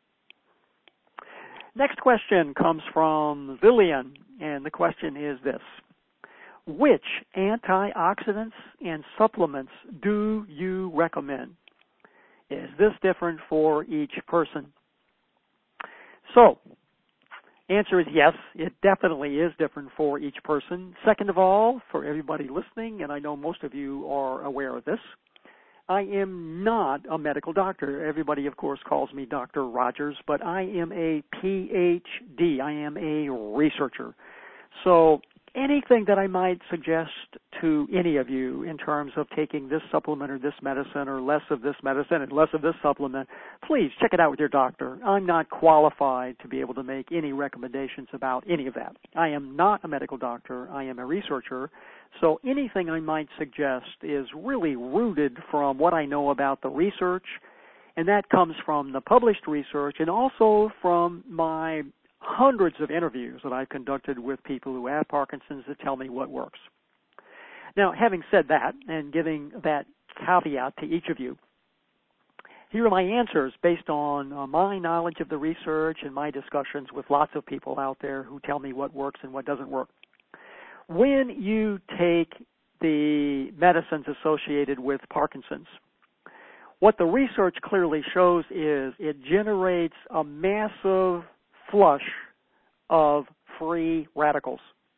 Next question comes from Lillian, and the question is this. Which antioxidants and supplements do you recommend? Is this different for each person? So, answer is yes, it definitely is different for each person. Second of all, for everybody listening, and I know most of you are aware of this, I am not a medical doctor. Everybody, of course, calls me Doctor Rogers, but I am a P H D. I am a researcher. So anything that I might suggest to any of you in terms of taking this supplement or this medicine or less of this medicine and less of this supplement, please check it out with your doctor. I'm not qualified to be able to make any recommendations about any of that. I am not a medical doctor. I am a researcher. So anything I might suggest is really rooted from what I know about the research, and that comes from the published research and also from my hundreds of interviews that I've conducted with people who have Parkinson's that tell me what works. Now, having said that and giving that caveat to each of you, here are my answers based on uh, my knowledge of the research and my discussions with lots of people out there who tell me what works and what doesn't work. When you take the medicines associated with Parkinson's, what the research clearly shows is it generates a massive flush of free radicals.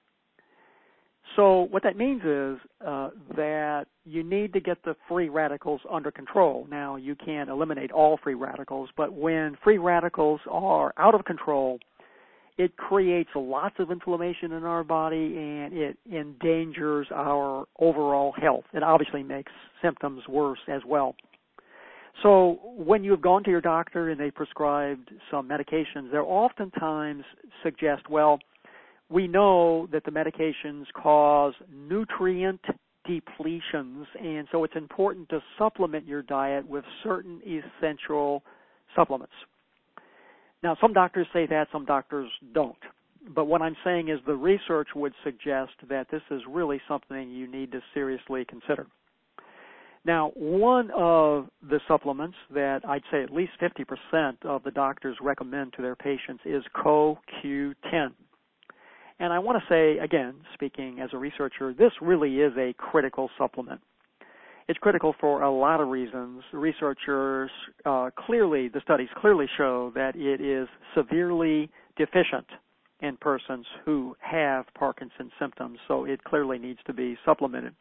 So what that means is uh, that you need to get the free radicals under control. Now, you can't eliminate all free radicals, but when free radicals are out of control, it creates lots of inflammation in our body and it endangers our overall health. It obviously makes symptoms worse as well. So when you've gone to your doctor and they prescribed some medications, they'll oftentimes suggest, well, we know that the medications cause nutrient depletions, and so it's important to supplement your diet with certain essential supplements. Now, some doctors say that, some doctors don't. But what I'm saying is the research would suggest that this is really something you need to seriously consider. Now, one of the supplements that I'd say at least fifty percent of the doctors recommend to their patients is C O Q ten. And I want to say, again, speaking as a researcher, this really is a critical supplement. It's critical for a lot of reasons. Researchers uh, clearly, the studies clearly show that it is severely deficient in persons who have Parkinson's symptoms, so it clearly needs to be supplemented.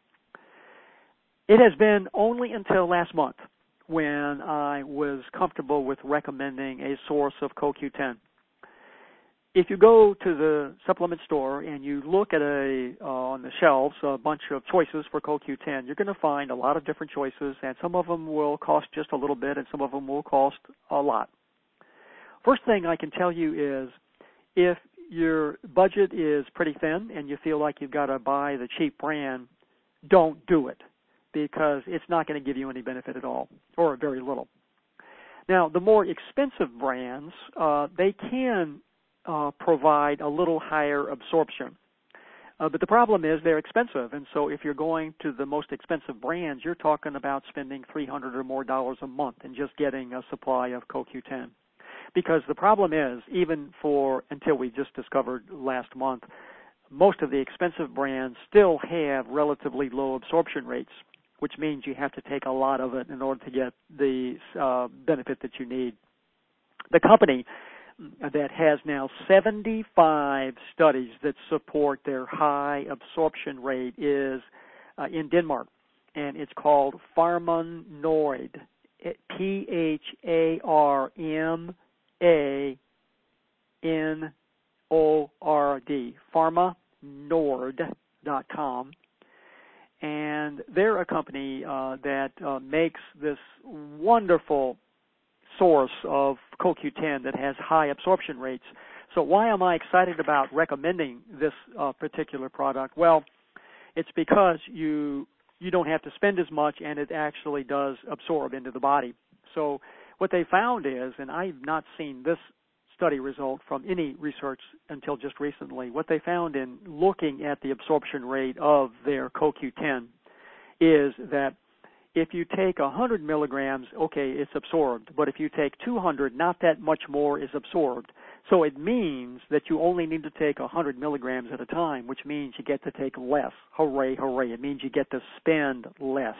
It has been only until last month when I was comfortable with recommending a source of C O Q ten. If you go to the supplement store and you look at a uh, on the shelves a bunch of choices for C O Q ten, you're going to find a lot of different choices, and some of them will cost just a little bit and some of them will cost a lot. First thing I can tell you is if your budget is pretty thin and you feel like you've got to buy the cheap brand, don't do it, because it's not going to give you any benefit at all, or very little. Now, the more expensive brands, uh, they can uh, provide a little higher absorption. Uh, but the problem is they're expensive, and so if you're going to the most expensive brands, you're talking about spending three hundred dollars or more dollars a month and just getting a supply of C O Q ten. Because the problem is, even for, until we just discovered last month, most of the expensive brands still have relatively low absorption rates, which means you have to take a lot of it in order to get the uh, benefit that you need. The company that has now seventy-five studies that support their high absorption rate is uh, in Denmark, and it's called Pharma Nord, P H A R M A N O R D, pharma nord dot com. And they're a company uh, that uh, makes this wonderful source of C O Q ten that has high absorption rates. So why am I excited about recommending this uh, particular product? Well, it's because you you don't have to spend as much, and it actually does absorb into the body. So what they found is, and I've not seen this study result from any research until just recently, what they found in looking at the absorption rate of their C O Q ten is that if you take one hundred milligrams, okay, it's absorbed. But if you take two hundred, not that much more is absorbed. So it means that you only need to take one hundred milligrams at a time, which means you get to take less. Hooray, hooray. It means you get to spend less.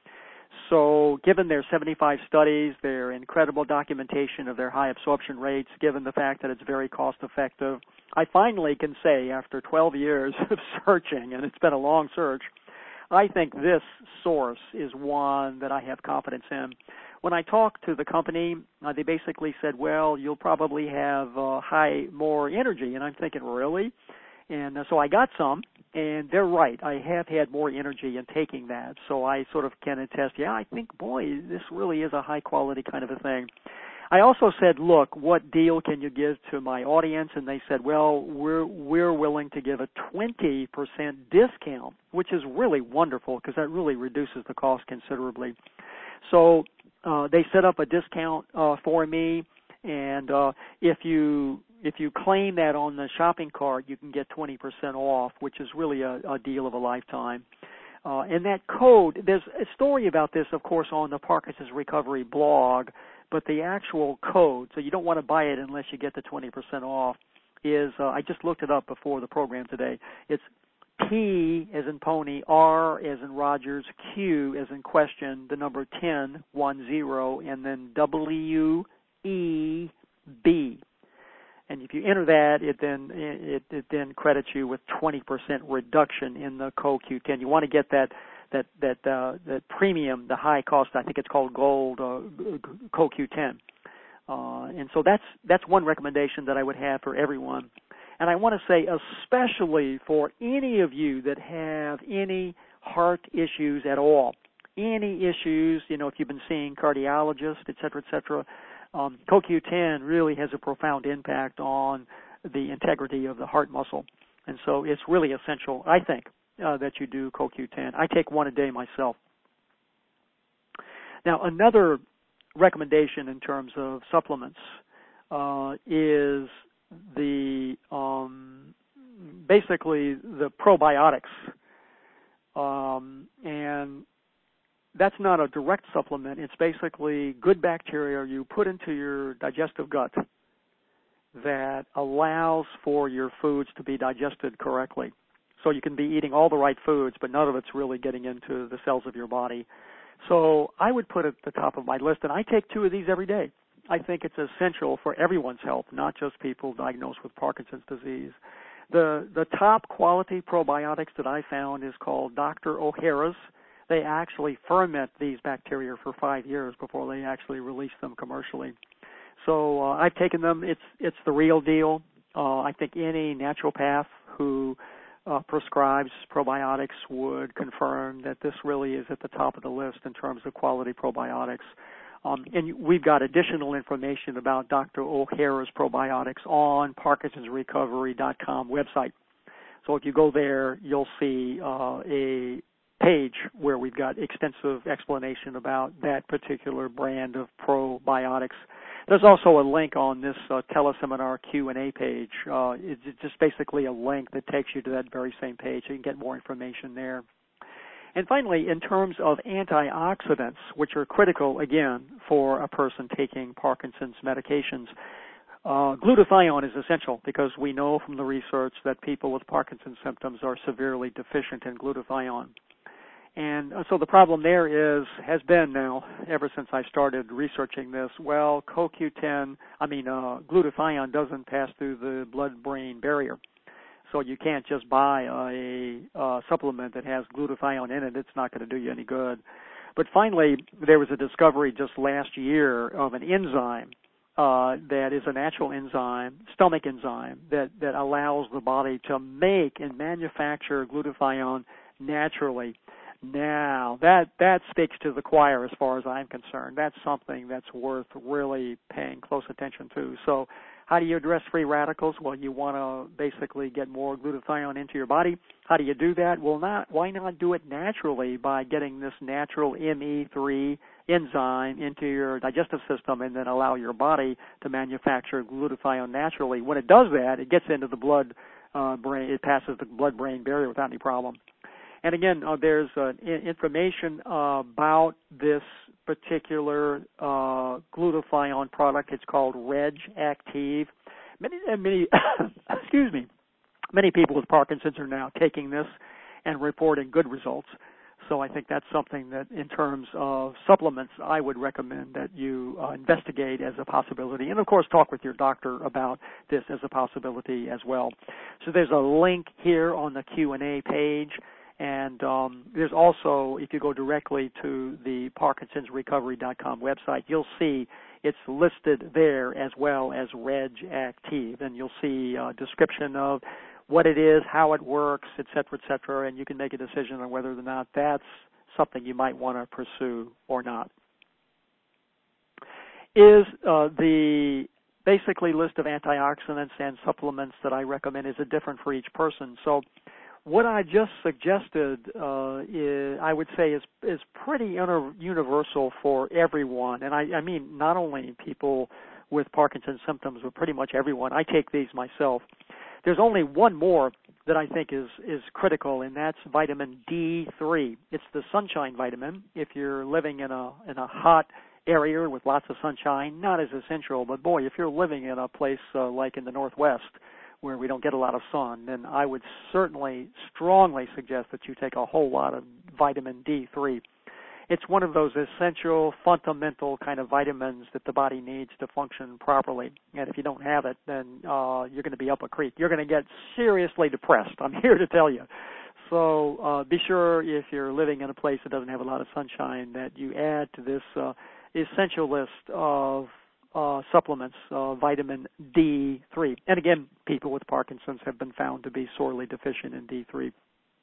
So given their seventy-five studies, their incredible documentation of their high absorption rates, given the fact that it's very cost effective, I finally can say after twelve years of searching, and it's been a long search, I think this source is one that I have confidence in. When I talked to the company, uh, they basically said, well, you'll probably have uh, high, more energy. And I'm thinking, really? And uh, so I got some, and they're right. I have had more energy in taking that. So I sort of can attest, yeah, I think, boy, this really is a high-quality kind of a thing. I also said, look, what deal can you give to my audience? And they said, well, we're we're willing to give a twenty percent discount, which is really wonderful because that really reduces the cost considerably. So uh, they set up a discount uh, for me, and uh, if you if you claim that on the shopping cart, you can get twenty percent off, which is really a, a deal of a lifetime. Uh, and that code, there's a story about this, of course, on the Parkinson's Recovery blog, but the actual code, so you don't want to buy it unless you get the twenty percent off, is, uh, I just looked it up before the program today. It's P as in pony, R as in Rogers, Q as in question, the number ten, one zero, and then W E B. And if you enter that, it then it, it then credits you with twenty percent reduction in the C O Q ten. You want to get that that that uh, that premium, the high cost. I think it's called Gold uh, C O Q ten. Uh, and so that's that's one recommendation that I would have for everyone. And I want to say especially for any of you that have any heart issues at all, any issues, you know, if you've been seeing cardiologists, et cetera, et cetera, um, C O Q ten really has a profound impact on the integrity of the heart muscle. And so it's really essential, I think, uh, that you do C O Q ten. I take one a day myself. Now, another recommendation in terms of supplements uh, is the um, basically the probiotics, um, and that's not a direct supplement. It's basically good bacteria you put into your digestive gut that allows for your foods to be digested correctly. So you can be eating all the right foods, but none of it's really getting into the cells of your body. So I would put it at the top of my list, and I take two of these every day. I think it's essential for everyone's health, not just people diagnosed with Parkinson's disease. The the top quality probiotics that I found is called Doctor O'Hara's. They actually ferment these bacteria for five years before they actually release them commercially. So uh, I've taken them. It's it's the real deal. Uh, I think any naturopath who uh, prescribes probiotics would confirm that this really is at the top of the list in terms of quality probiotics. Um, and we've got additional information about Doctor O'Hara's probiotics on Parkinsons Recovery dot com website. So if you go there, you'll see uh, a page where we've got extensive explanation about that particular brand of probiotics. There's also a link on this uh, teleseminar Q and A page. Uh, it's just basically a link that takes you to that very same page. So you can get more information there. And finally, in terms of antioxidants, which are critical, again, for a person taking Parkinson's medications, uh, glutathione is essential because we know from the research that people with Parkinson's symptoms are severely deficient in glutathione. And so the problem there is, has been now, ever since I started researching this, well, C O Q ten, I mean, uh, glutathione doesn't pass through the blood-brain barrier. So you can't just buy a, a supplement that has glutathione in it. It's not going to do you any good. But finally, there was a discovery just last year of an enzyme uh, that is a natural enzyme, stomach enzyme, that, that allows the body to make and manufacture glutathione naturally. Now, that, that speaks to the choir as far as I'm concerned. That's something that's worth really paying close attention to. So how do you address free radicals? Well, you want to basically get more glutathione into your body. How do you do that? Well, not, why not do it naturally by getting this natural M E three enzyme into your digestive system and then allow your body to manufacture glutathione naturally. When it does that, it gets into the blood uh, brain, it passes the blood-brain barrier without any problem. And again, uh, there's uh, information uh, about this particular uh, glutathione product. It's called Reg Active. Many, many, excuse me, many people with Parkinson's are now taking this and reporting good results. So I think that's something that, in terms of supplements, I would recommend that you uh, investigate as a possibility. And, of course, talk with your doctor about this as a possibility as well. So there's a link here on the Q and A page. And um, there's also, if you go directly to the Parkinsons Recovery dot com website, you'll see it's listed there as well as Reg Active. And you'll see a description of what it is, how it works, et cetera, et cetera, and you can make a decision on whether or not that's something you might want to pursue or not. Is uh, the basically list of antioxidants and supplements that I recommend is it different for each person. So what I just suggested, uh, is, I would say, is is pretty inter- universal for everyone, and I, I mean not only people with Parkinson's symptoms, but pretty much everyone. I take these myself. There's only one more that I think is is critical, and that's vitamin D three. It's the sunshine vitamin. If you're living in a in a hot area with lots of sunshine, not as essential, but boy, if you're living in a place uh, like in the Northwest, where we don't get a lot of sun, then I would certainly strongly suggest that you take a whole lot of vitamin D three. It's one of those essential, fundamental kind of vitamins that the body needs to function properly. And if you don't have it, then uh, you're going to be up a creek. You're going to get seriously depressed, I'm here to tell you. So uh, be sure, if you're living in a place that doesn't have a lot of sunshine, that you add to this uh, essential list of Uh, supplements, uh, vitamin D three. And again, people with Parkinson's have been found to be sorely deficient in D three.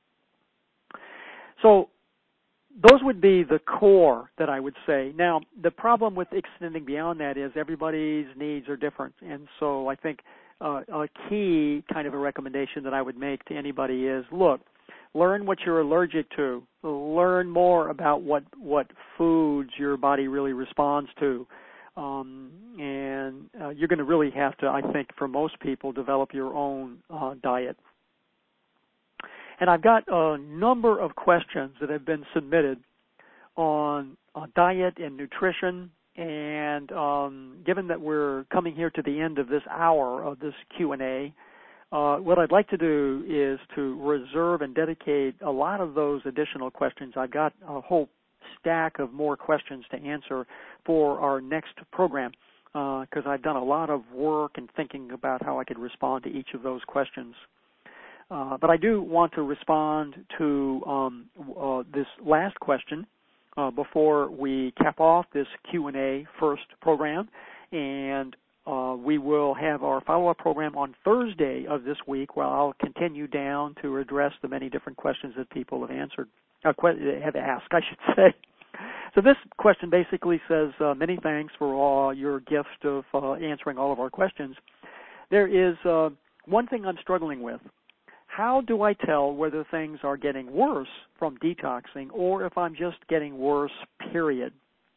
So those would be the core that I would say. Now, the problem with extending beyond that is everybody's needs are different. And so I think uh, a key kind of a recommendation that I would make to anybody is, look, learn what you're allergic to. Learn more about what, what foods your body really responds to. Um, and uh, you're going to really have to, I think, for most people, develop your own uh, diet. And I've got a number of questions that have been submitted on uh, diet and nutrition. And um, given that we're coming here to the end of this hour of this Q and A, uh, what I'd like to do is to reserve and dedicate a lot of those additional questions. I've got a whole stack of more questions to answer for our next program, because uh, I've done a lot of work and thinking about how I could respond to each of those questions. Uh, but I do want to respond to um, uh, this last question uh, before we cap off this Q and A first program, and uh, we will have our follow-up program on Thursday of this week, where I'll continue down to address the many different questions that people have answered. Uh, have asked, I should say. So this question basically says, uh, many thanks for all your gift of uh, answering all of our questions. There is uh, one thing I'm struggling with. How do I tell whether things are getting worse from detoxing or if I'm just getting worse, period?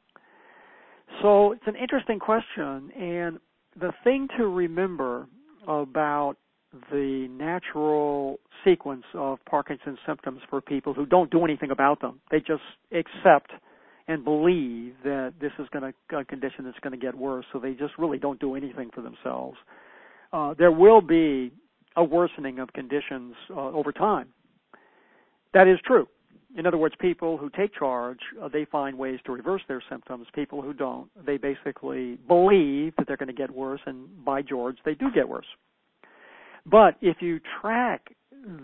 So it's an interesting question, and the thing to remember about the natural sequence of Parkinson's symptoms for people who don't do anything about them. They just accept and believe that this is going to a condition that's going to get worse, so they just really don't do anything for themselves. Uh, there will be a worsening of conditions uh, over time. That is true. In other words, people who take charge, uh, they find ways to reverse their symptoms. People who don't, they basically believe that they're going to get worse, and by George, they do get worse. But if you track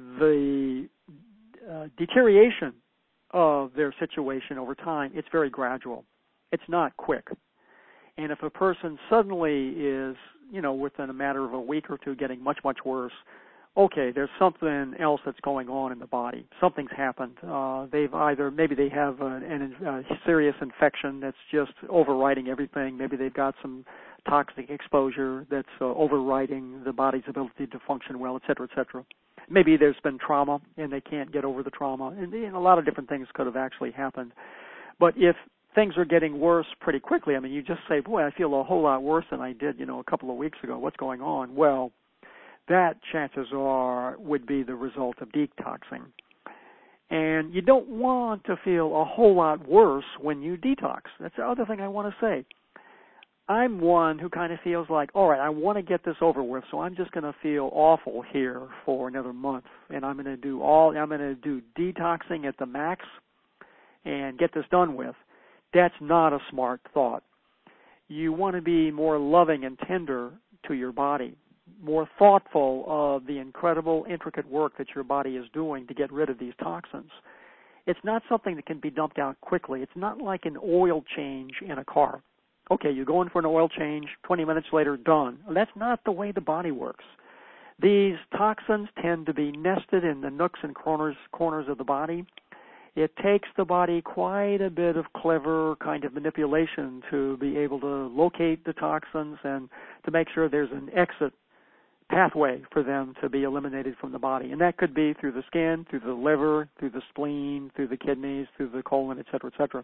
the uh, deterioration of their situation over time, it's very gradual. It's not quick. And if a person suddenly is, you know, within a matter of a week or two getting much, much worse, okay, there's something else that's going on in the body. Something's happened. Uh, they've either, maybe they have an, an, a serious infection that's just overriding everything. Maybe they've got some toxic exposure that's uh, overriding the body's ability to function well, et cetera, et cetera. Maybe there's been trauma and they can't get over the trauma. And, and a lot of different things could have actually happened. But if things are getting worse pretty quickly, I mean, you just say, boy, I feel a whole lot worse than I did, you know, a couple of weeks ago. What's going on? Well, that, chances are, would be the result of detoxing. And you don't want to feel a whole lot worse when you detox. That's the other thing I want to say. I'm one who kind of feels like, all right, I want to get this over with, so I'm just going to feel awful here for another month, and I'm going to do all, I'm going to do detoxing at the max and get this done with. That's not a smart thought. You want to be more loving and tender to your body, more thoughtful of the incredible, intricate work that your body is doing to get rid of these toxins. It's not something that can be dumped out quickly. It's not like an oil change in a car. Okay, you're going for an oil change, twenty minutes later, done. That's not the way the body works. These toxins tend to be nested in the nooks and corners, corners of the body. It takes the body quite a bit of clever kind of manipulation to be able to locate the toxins and to make sure there's an exit pathway for them to be eliminated from the body. And that could be through the skin, through the liver, through the spleen, through the kidneys, through the colon, et cetera, et cetera.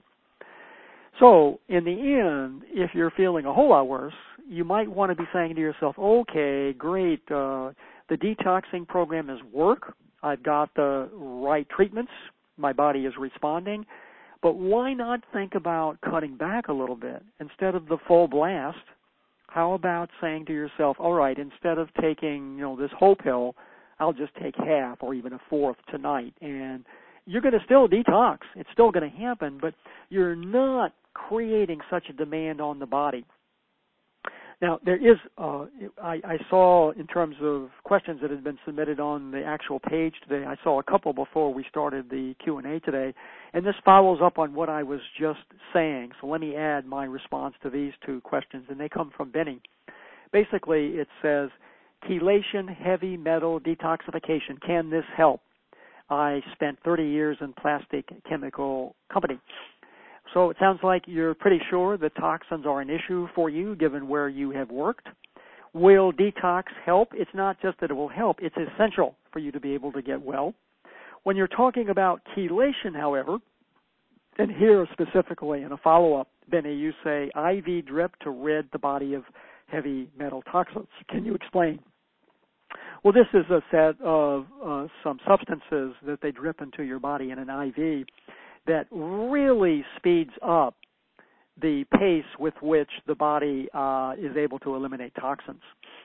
So, in the end, if you're feeling a whole lot worse, you might want to be saying to yourself, okay, great, uh, the detoxing program is work. I've got the right treatments. My body is responding. But why not think about cutting back a little bit? Instead of the full blast, how about saying to yourself, all right, instead of taking, you know, this whole pill, I'll just take half or even a fourth tonight. And you're going to still detox. It's still going to happen, but you're not creating such a demand on the body. Now, there is, uh, I, I saw in terms of questions that had been submitted on the actual page today, I saw a couple before we started the Q and A today, and this follows up on what I was just saying. So let me add my response to these two questions, and they come from Benny. Basically, it says, chelation, heavy metal detoxification, can this help? I spent thirty years in plastic chemical company. So it sounds like you're pretty sure the toxins are an issue for you given where you have worked. Will detox help? It's not just that it will help, it's essential for you to be able to get well. When you're talking about chelation, however, and here specifically in a follow-up, Benny, you say I V drip to rid the body of heavy metal toxins. Can you explain? Well, this is a set of uh, some substances that they drip into your body in an I V that really speeds up the pace with which the body uh, is able to eliminate toxins.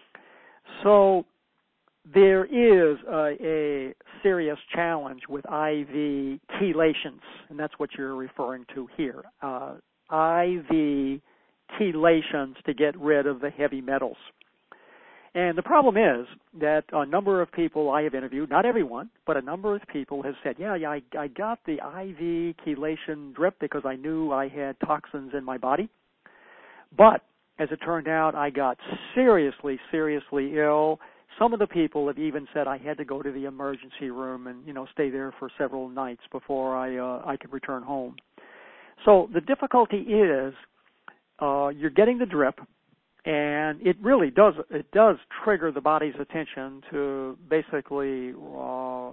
So there is a, a serious challenge with I V chelations, and that's what you're referring to here. Uh, I V chelations to get rid of the heavy metals. And the problem is that a number of people I have interviewed, not everyone, but a number of people have said, yeah, yeah, I, I got the I V chelation drip because I knew I had toxins in my body. But as it turned out, I got seriously, seriously ill. Some of the people have even said I had to go to the emergency room and, you know, stay there for several nights before I uh, I could return home. So the difficulty is uh, you're getting the drip. And it really does, it does trigger the body's attention to basically, uh,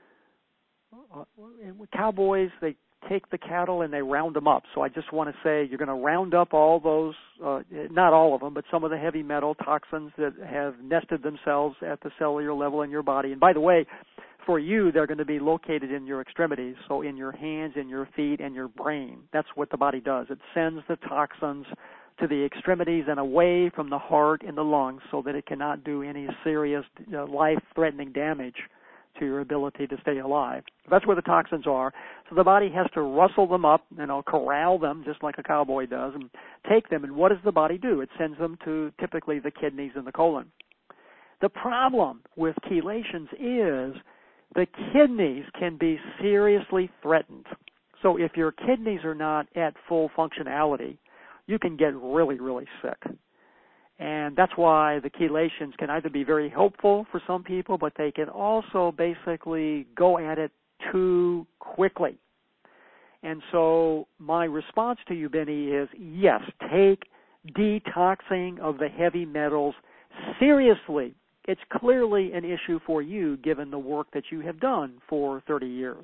uh, cowboys, they take the cattle and they round them up. So I just want to say you're going to round up all those, uh, not all of them, but some of the heavy metal toxins that have nested themselves at the cellular level in your body. And by the way, for you, they're going to be located in your extremities, so in your hands, in your feet, and your brain. That's what the body does. It sends the toxins to the extremities and away from the heart and the lungs so that it cannot do any serious uh, life-threatening damage to your ability to stay alive. That's where the toxins are. So the body has to rustle them up, you know, corral them just like a cowboy does, and take them. And what does the body do? It sends them to typically the kidneys and the colon. The problem with chelations is the kidneys can be seriously threatened. So if your kidneys are not at full functionality, you can get really, really sick. And that's why the chelations can either be very helpful for some people, but they can also basically go at it too quickly. And so my response to you, Benny, is yes, take detoxing of the heavy metals seriously. It's clearly an issue for you given the work that you have done for thirty years.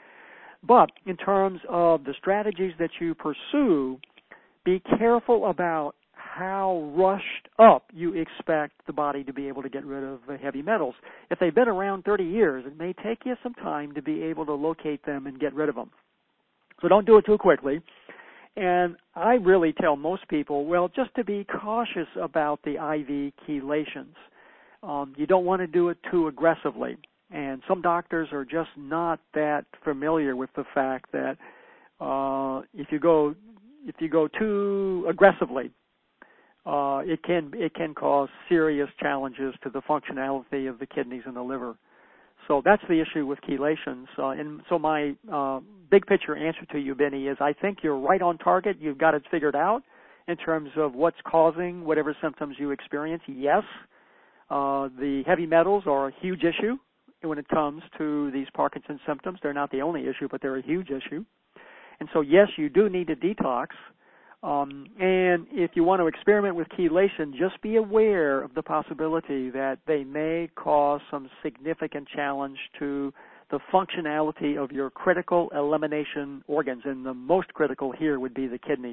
But in terms of the strategies that you pursue, be careful about how rushed up you expect the body to be able to get rid of the heavy metals. If they've been around thirty years, it may take you some time to be able to locate them and get rid of them. So don't do it too quickly. And I really tell most people, well, just to be cautious about the I V chelations. Um, you don't want to do it too aggressively. And some doctors are just not that familiar with the fact that uh, if you go if you go too aggressively, uh, it can it can cause serious challenges to the functionality of the kidneys and the liver. So that's the issue with chelations. Uh, and so my uh, big picture answer to you, Benny, is I think you're right on target. You've got it figured out in terms of what's causing whatever symptoms you experience. Yes, uh, the heavy metals are a huge issue when it comes to these Parkinson's symptoms. They're not the only issue, but they're a huge issue. And so, yes, you do need to detox. Um, and if you want to experiment with chelation, just be aware of the possibility that they may cause some significant challenge to the functionality of your critical elimination organs. And the most critical here would be the kidneys.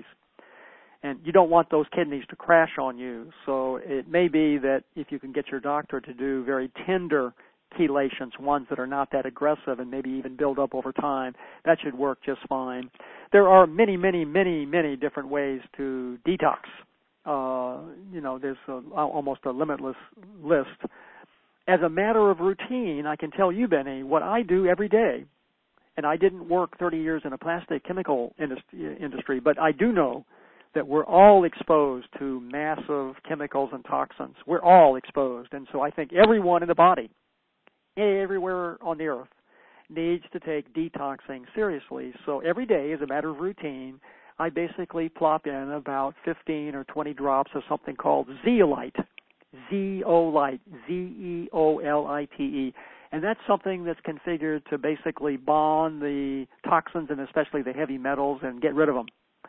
And you don't want those kidneys to crash on you. So it may be that if you can get your doctor to do very tender chelations, ones that are not that aggressive and maybe even build up over time, that should work just fine. There are many, many, many, many different ways to detox. Uh, you know, there's a, almost a limitless list. As a matter of routine, I can tell you, Benny, what I do every day, and I didn't work thirty years in a plastic chemical industry, but I do know that we're all exposed to massive chemicals and toxins. We're all exposed. And so I think everyone in the body, everywhere on the earth, needs to take detoxing seriously. So every day, as a matter of routine, I basically plop in about fifteen or twenty drops of something called zeolite, Z-O-Lite, Z E O L I T E. And that's something that's configured to basically bond the toxins and especially the heavy metals and get rid of them.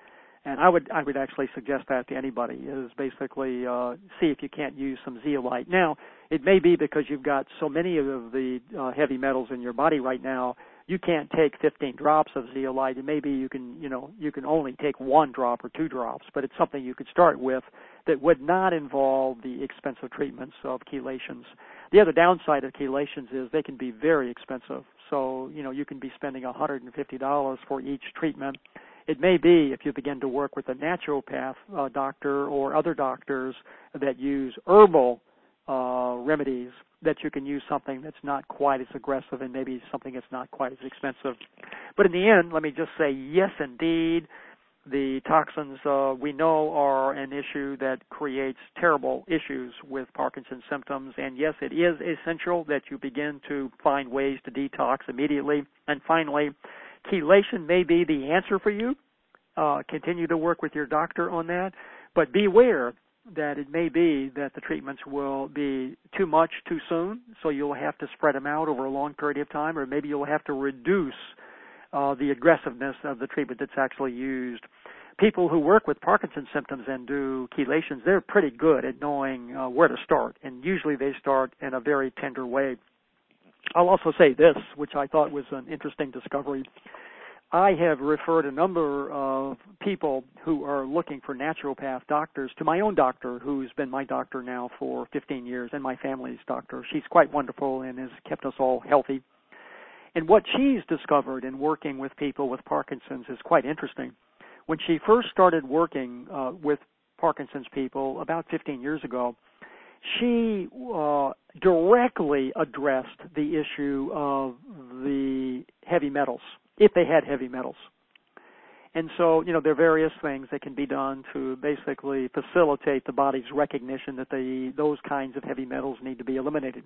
And I would I would actually suggest that to anybody, is basically uh, see if you can't use some zeolite. Now, it may be because you've got so many of the uh, heavy metals in your body right now, you can't take fifteen drops of zeolite. And maybe you can, you know, you can only take one drop or two drops, but it's something you could start with that would not involve the expensive treatments of chelations. The other downside of chelations is they can be very expensive. So, you know, you can be spending one hundred fifty dollars for each treatment. It may be, if you begin to work with a naturopath uh, doctor or other doctors that use herbal uh, remedies, that you can use something that's not quite as aggressive and maybe something that's not quite as expensive. But in the end, let me just say, yes, indeed, the toxins uh, we know are an issue that creates terrible issues with Parkinson's symptoms. And yes, it is essential that you begin to find ways to detox immediately. And finally, chelation may be the answer for you. Uh, continue to work with your doctor on that, but beware that it may be that the treatments will be too much too soon, so you'll have to spread them out over a long period of time, or maybe you'll have to reduce uh, the aggressiveness of the treatment that's actually used. People who work with Parkinson's symptoms and do chelations, they're pretty good at knowing uh, where to start, and usually they start in a very tender way. I'll also say this, which I thought was an interesting discovery. I have referred a number of people who are looking for naturopath doctors to my own doctor, who's been my doctor now for fifteen years, and my family's doctor. She's quite wonderful and has kept us all healthy. And what she's discovered in working with people with Parkinson's is quite interesting. When she first started working uh, with Parkinson's people about fifteen years ago, she uh, directly addressed the issue of the heavy metals, if they had heavy metals. And so, you know, there are various things that can be done to basically facilitate the body's recognition that the, those kinds of heavy metals need to be eliminated.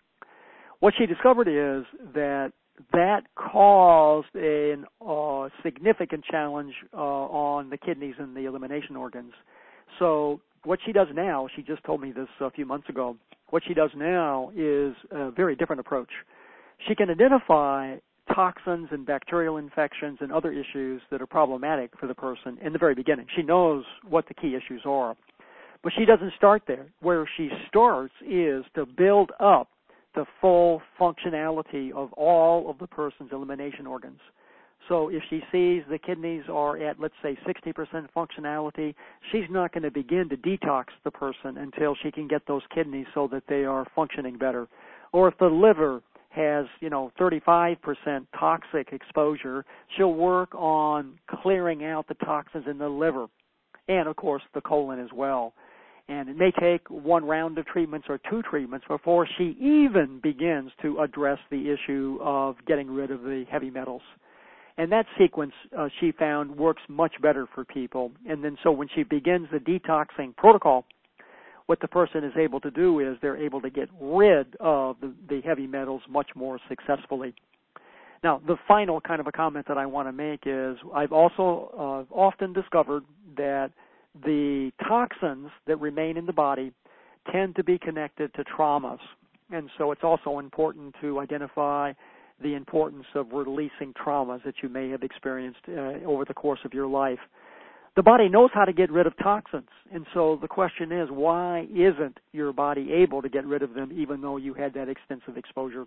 What she discovered is that that caused a uh, significant challenge uh, on the kidneys and the elimination organs. So what she does now, she just told me this a few months ago, what she does now is a very different approach. She can identify toxins and bacterial infections and other issues that are problematic for the person in the very beginning. She knows what the key issues are. But she doesn't start there. Where she starts is to build up the full functionality of all of the person's elimination organs. So if she sees the kidneys are at, let's say, sixty percent functionality, she's not going to begin to detox the person until she can get those kidneys so that they are functioning better. Or if the liver has, you know, thirty-five percent toxic exposure, she'll work on clearing out the toxins in the liver and, of course, the colon as well. And it may take one round of treatments or two treatments before she even begins to address the issue of getting rid of the heavy metals. And that sequence, uh, she found, works much better for people. And then so when she begins the detoxing protocol, what the person is able to do is they're able to get rid of the, the heavy metals much more successfully. Now, the final kind of a comment that I want to make is I've also uh, often discovered that the toxins that remain in the body tend to be connected to traumas. And so it's also important to identify the importance of releasing traumas that you may have experienced uh, over the course of your life. The body knows how to get rid of toxins, and so the question is, why isn't your body able to get rid of them even though you had that extensive exposure?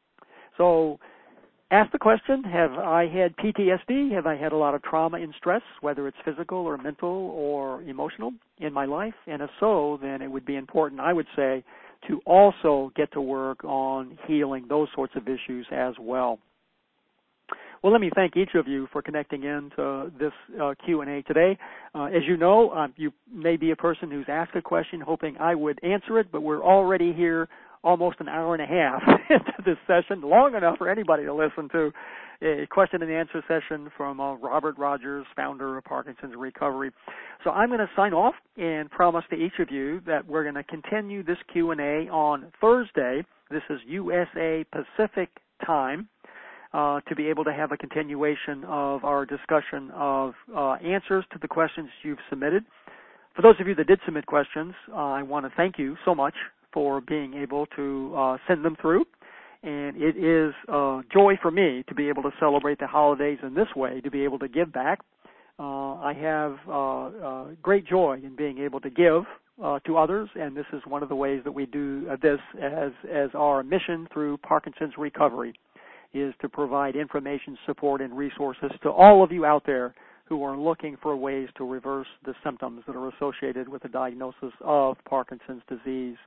So ask the question, have I had P T S D? Have I had a lot of trauma and stress, whether it's physical or mental or emotional in my life? And if so, then it would be important, I would say, to also get to work on healing those sorts of issues as well. Well, let me thank each of you for connecting in to this uh, Q and A today. Uh, as you know, uh, you may be a person who's asked a question hoping I would answer it, but we're already here almost an hour and a half into this session, long enough for anybody to listen to a question and answer session from uh, Robert Rogers, founder of Parkinson's Recovery. So I'm going to sign off and promise to each of you that we're going to continue this Q and A on Thursday. This is U S A Pacific time. Uh, to be able to have a continuation of our discussion of uh, answers to the questions you've submitted. For those of you that did submit questions, uh, I want to thank you so much for being able to uh, send them through. And it is a joy for me to be able to celebrate the holidays in this way, to be able to give back. Uh, I have uh, uh, great joy in being able to give uh, to others, and this is one of the ways that we do uh, this as, as our mission through Parkinson's Recovery, is to provide information, support, and resources to all of you out there who are looking for ways to reverse the symptoms that are associated with the diagnosis of Parkinson's disease.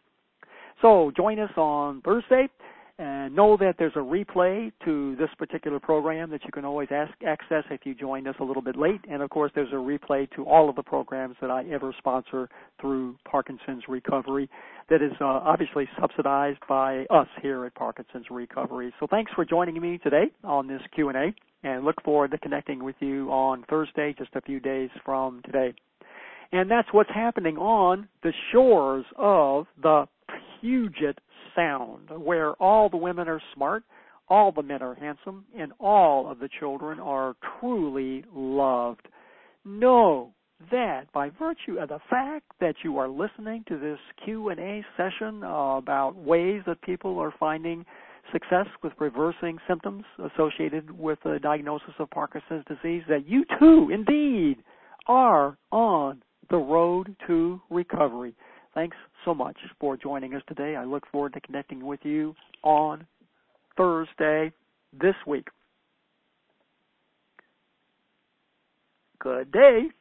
So join us on Thursday, and know that there's a replay to this particular program that you can always ask, access if you joined us a little bit late. And, of course, there's a replay to all of the programs that I ever sponsor through Parkinson's Recovery that is uh, obviously subsidized by us here at Parkinson's Recovery. So thanks for joining me today on this Q and A, and look forward to connecting with you on Thursday, just a few days from today. And that's what's happening on the shores of the Puget Sound, where all the women are smart, all the men are handsome, and all of the children are truly loved. Know that by virtue of the fact that you are listening to this Q and A session uh, about ways that people are finding success with reversing symptoms associated with the diagnosis of Parkinson's disease, that you too, indeed, are on the road to recovery. Thanks so much for joining us today. I look forward to connecting with you on Thursday this week. Good day.